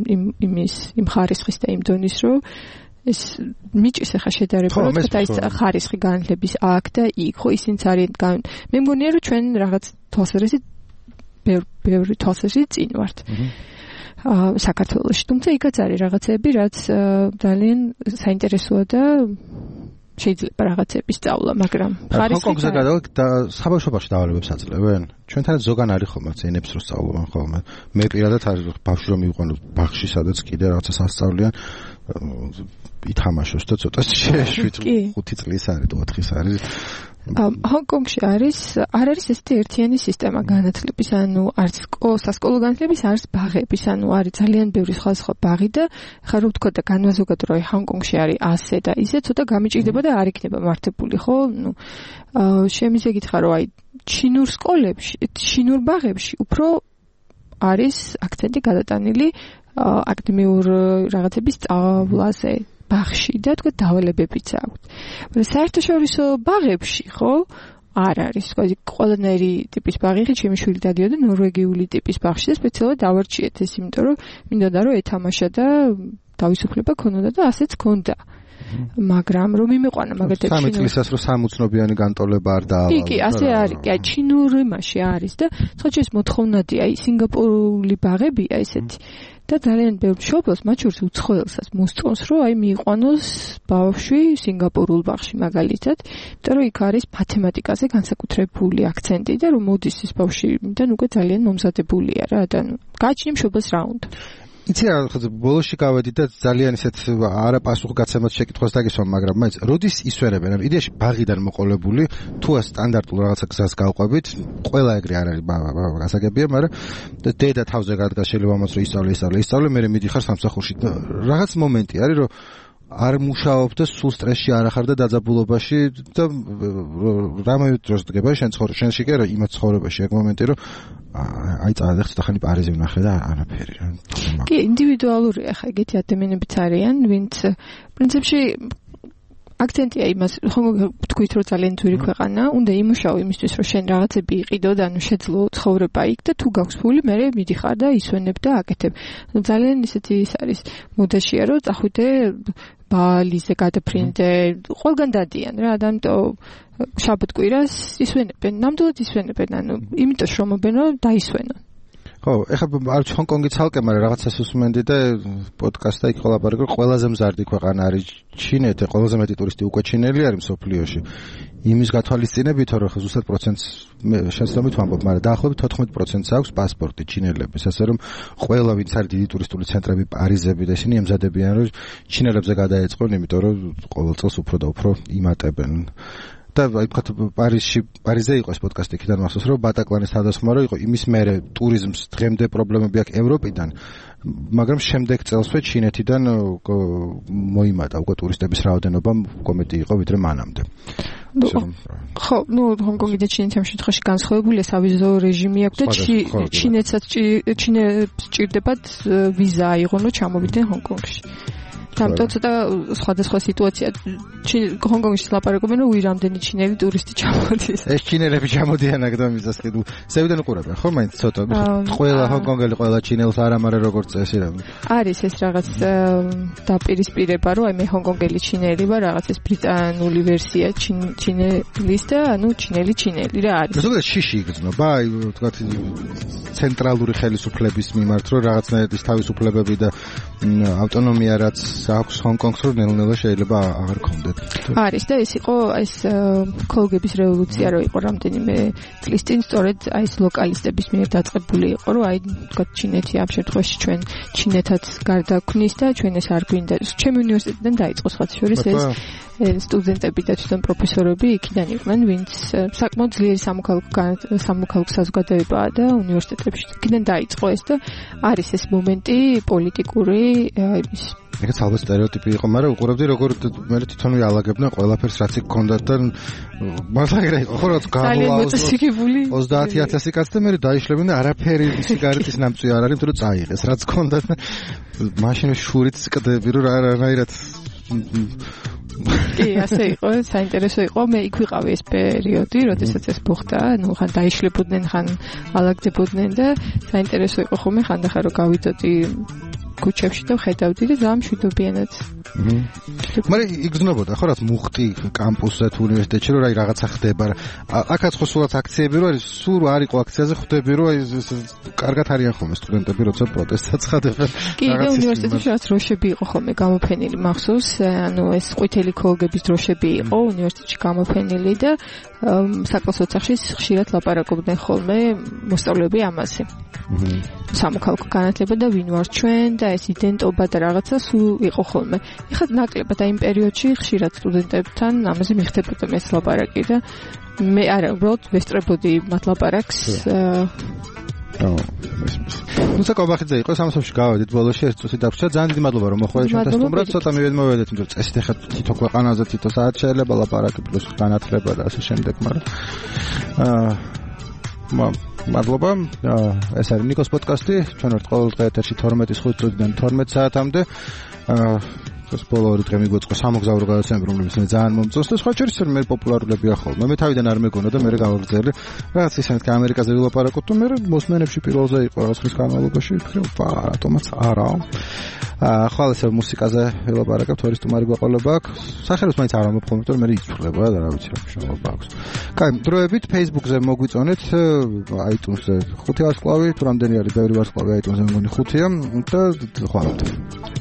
იმ ხარისხის და იმ დონის, რომ ეს მიჭის ახლა შედარება, რომ ეს ხარისხი განათლების აქ და იქ, ხო ისინიც არიან. მე მგონია რომ ჩვენ რაღაც თვალსაზრისით ბევრი თვალსაზრისით წინ ვართ. საქართველოში, თუმცა იქაც არის რაღაცები, რაც ძალიან საინტერესოა და შეიძლება რაღაცების სწავლა, მაგრამ ჰონკონგზე და საბავშვობაში დავალებებს აძლევენ? ჩვენთან ზოგან არის ხოლმე ენებს რო სწავლობენ ხოლმე. მე პირადად არის ბავშვი რომ მივიყვანო ბაღში, სადაც კიდე რაღაცას ასწავლიან, ითამაშოს და ცოტა შეშვით 5 წლის არის, 4-ის არის. ჰონკონგში არ არის ესეთი ერთიანი სისტემა განათლების, ანუ არც სასკოლო განათლების, არც ბაღების, ანუ არის ძალიან ბევრი სხვადასხვა ბაღი და ხა რო ვთქვა და განვაზოგადო რომ ჰონკონგში არის ასე და ისე ცოტა გამიჭირდება და არ იქნება მართებული, ხო? ნუ შემიძლია გითხრა რომ აი ჩინურ სკოლებში, ჩინურ ბაღებში უფრო არის აქცენტი გადატანილი აკადემიურ რაღაცების სწავლაზე. ბაღში და თქვა დავალებებიც აქვს. მაგრამ საერთაშორისო ბაღებში ხო არ არის. თქვა ყველანაირი ტიპის ბაღი, ხე ჩემი შვილი დადიოდა ნორვეგიული ტიპის ბაღში და სპეციალურად დავარჩიეთ ეს, იმიტომ რომ მინდოდა რომ ეთამაშა და თავისუფლება ქონოდა და ასეც ქონდა. მაგრამ რომ იმეყვანა მაგათი 3 წლისას რომ 60-ნობიანი განტოლება არ დაავალა. კი, ასე არის. კი, ჩინურ იმაში არის და თოჩეს მოთხოვნადია, სინგაპურული ბაღებია ესეთი. და ძალიან ბევრ მშობელს, მათ შორის უცხოელსაც მოსწონს, რომ მიიყვანოს ბავშვი სინგაპურულ ბაღში მაგალითად, იმიტომ რომ იქ არის მათემატიკაზე განსაკუთრებული აქცენტი და რომ მოდის ის ბავშვიდან უკვე ძალიან მომზადებულია რა და გააჩნია მშობელს რა უნდა. იცი რა, ბოლოში გავედი და ძალიან ისეთ არაპასუხგაცემად შეკითხვას დაგისვამ, მაგრამ მაინც როდის ისვენებენ? იდეაში ბაღიდან მოყოლებული, თუ სტანდარტულ რაღაცა გზას გავყვებით, ყველა ეგრე არ არის გასაგებია, მაგრამ დედა თავზე გადგას შეიძლება ამას რომ ისწავლე, მე მიდიხარ სამსახურში. რაღაც მომენტი არის, რომ არ მუშაობ და სულ სტრესში არ ახარ და დაძაბულობაში და რამე დროს დგება შენში კი არა იმათ ცხოვრებაში ეგ მომენტი რომ აი წადე ხსნა ხანი პარიზი ვნახე და არაფერი რა. კი, ინდივიდუალურია ხა ეგეთი ადამიანებიც არიან, ვინც პრინციპში აქცენტია იმას, ხომ თქვით რომ ძალიან ძვირი ქვეყანა, უნდა იმუშაო იმისთვის რომ შენ რაღაცები იყიდო და ანუ შეძლო ცხოვრება იქ და თუ გაქვს ფული, მე მიდიხარ და ისვენებ და აკეთებ. ძალიან ისეთი ის არის მოდაშია რომ წახვიდე ბალიზე გადაფრინდე, ყველგან დადიან რა, ამიტომ შაბათ-კვირას ისვენებენ, ნამდვილად ისვენებენ, ანუ იმიტომ შრომობენ რომ დაისვენონ. ხო, ეხლა არ ჰონკონგი ცალკე, მაგრამ რაღაცას უსმენდი და პოდკასტა იქ ყოლაპარაკე, ყველაზე მზარდი ქვეყანა არის ჩინეთი, ყველაზე მეტი ტურისტი უკვე ჩინელი არის მსოფლიოში. იმის გათვალისწინებით, რომ ზუსტად პროცენტს შეცდომით ვამბობ, მაგრამ დაახლოებით 14%-ს აქვს პასპორტი ჩინელების, ასე რომ ყველა ვინც არის დიდი ტურისტული ცენტრები, პარიზები და ისინი ემზადებიან, რომ ჩინელებზე გადაეწყონ, იმიტომ რომ ყოველ წელს უფრო და უფრო იმატებენ. და აი ვთქვათ პარიზზე იყო ეს პოდკასტი იქიდან მახსოვს რომ ბატაკლანის თავდასხმა რო იყო იმის მერე ტურიზმს დღემდე პრობლემები აქვს ევროპიდან მაგრამ შემდეგ წელსვე ჩინეთიდან მოიმატა უკვე ტურისტების რაოდენობა უკვე მეტი იყო ვიდრე მანამდე. ხო, ჰონკონგი და ჩინეთი ამ შემთხვევაში განსხვავებულია, სავიზო რეჟიმი აქვს და ჩინეთსაც სჭირდებათ ვიზა აიღონ რომ ჩამოვიდნენ ჰონკონგში. თუმცა ცოტა სხვადასხვა სიტუაცია. ჰონკონგში ლაპარაკობენ რომ რამდენი ჩინელი ტურისტი ჩამოდის. ეს ჩინელები ჩამოდიან აქ და მიზას კიდევ. ზევიდან უყურებენ, ხო მაინც ცოტა. ყველა ჰონკონგელი, ყველა ჩინელს არ ამარე როგორც წესი რა. არის ეს რაღაც დაპირისპირება, რომ აი მე ჰონკონგელი ჩინელი ვარ, რაღაც ეს ბრიტანული ვერსია ჩინელის და ანუ ჩინელი რა არის. ზოგადად შიში იგრძნობა, აი ვთქვათ ცენტრალური ხელისუფლების მიმართ, რომ რაღაცნაირად ის თავისუფლებები და ავტონომია რაც აქვს ჰონკონგს რომ ნელ-ნელა შეიძლება აღარ გქონდეთ. არის და ეს იყო ეს ქოლგების რევოლუცია რო იყო რამდენიმე წლის წინ სწორედ აი ეს ლოკალისტების მიერ დაწყებული იყო რომ აი თქვათ ჩინეთი ამ შემთხვევაში ჩვენ ჩინეთაც გარდაქმნის და ჩვენ ეს არ გვინდა. ჩემი უნივერსიტეტიდან დაიწყო სხვა შორის ეს სტუდენტები და თვითონ პროფესორები იქიდან იყვნენ, ვინც საკმაოდ ძლიერი სამოქალაქო საზოგადოებაა და უნივერსიტეტებში იქიდან დაიწყო ეს და არის ეს მომენტი პოლიტიკური ის ეგეც ალბათ სტერეოტიპი იყო, მაგრამ უყურებდი როგორ მე თვითონვე ალაგებდნენ ყველაფერს რაც იქ ქონდათ და მართლა ეგრე იყო, ხო რაც გამოაუზო 30000 კაცს და მე დაიშლებენ და არაფერი სიგარეტის ნამწვი არ არის, იმიტომ რომ წაიღეს რაც ქონდათ და მაშინ შურით წკდები რომ რანაირად კი, ასე იყო, საინტერესო იყო. მე იქ ვიყავი ეს პერიოდი, როდესაც ეს მოხდა, ну, ხან დაიშლებოდნენ, ხან ალაგდებოდნენ და საინტერესო იყო ხოლმე ხანდახან რომ გავიდოდი ქუჩებში და ხედავდი და ძალიან მშვიდობიანად. მაგრამ იგრძნობოდა ხო რაც მუხტი კამპუსზე თუ უნივერსიტეტში რომ აი რაღაცა ხდება. აქაც ხო სულაც აქციები რო არის, სულ არ იყო აქციაზე ხვდები რომ აი კარგად არიან ხოლმე სტუდენტები როცა პროტესტად ცხადებენ. კი, და უნივერსიტეტში რაც დროშები იყო ხოლმე გამოფენილი მახსოვს, ანუ ეს ყვითელი ქოლგების დროშები იყო უნივერსიტეტში გამოფენილი და საკლასო ოთახში ხშირად ლაპარაკობდნენ ხოლმე მოსწავლეები ამაზე. სამოქალაქო განათლება და ვინ ვარ ჩვენ და ეს იდენტობა და რაღაცა სულ იყო ხოლმე. ეხლა ნაკლებად აი იმ პერიოდში ხშირად სტუდენტებთან ამაზე მიხდებოდა ეს ლაპარაკი და მე არა, უბრალოდ ვესწრებოდი მათ ლაპარაკს. ნუცა კობახიძე იყო სამსახურში გავედით ბოლოში ერთ წუთი დაგვჭირა ძალიან დიდი მადლობა რომ მოხვედით ჩვენთან სტუმრად ცოტა მივედით იმიტომ წესით ეხლა თითო ქვეყანაზე თითო საათ შეიძლება ლაპარაკი პლუს განათლება და ასე შემდეგ მაგრამ მადლობა ეს არის ნიკოს პოდკასტი ჩვენ ვართ ყოველ დღე ეთერში 12:05-დან 12 საათამდე ეს ბოლო ორი დღე მიგვეწყო სამოგზაურო გადაცემები, რომლებიც მე ძალიან მომწონს და სხვა შორის მე პოპულარულებია ხოლმე. მე თავიდან არ მეგონა და მე გავაგრძელე. რაღაც ისეთ ამერიკაზე ვილაპარაკოთ, თუ მე მოსმენებში პირველზე იყო რაღაც ხნის განმავლობაში, ვფიქრე, რატომაც არა. ხვალ ესე მუსიკაზე ვილაპარაკებთ, ორი სტუმარი გვაყოლება აქ. სახელოს მაინც არ ამოფხმობთ, რომ მე იცვლება და რა ვიცი რა მნიშვნელობა აქვს. კაი, დროებით Facebook-ზე მოგვიწონეთ, iTunes-ზე 5 ვარსკვლავი, თუ რამდენი არის ბევრი ვარსკვლავი iTunes-ზე მგონი 5-ია და ხვალ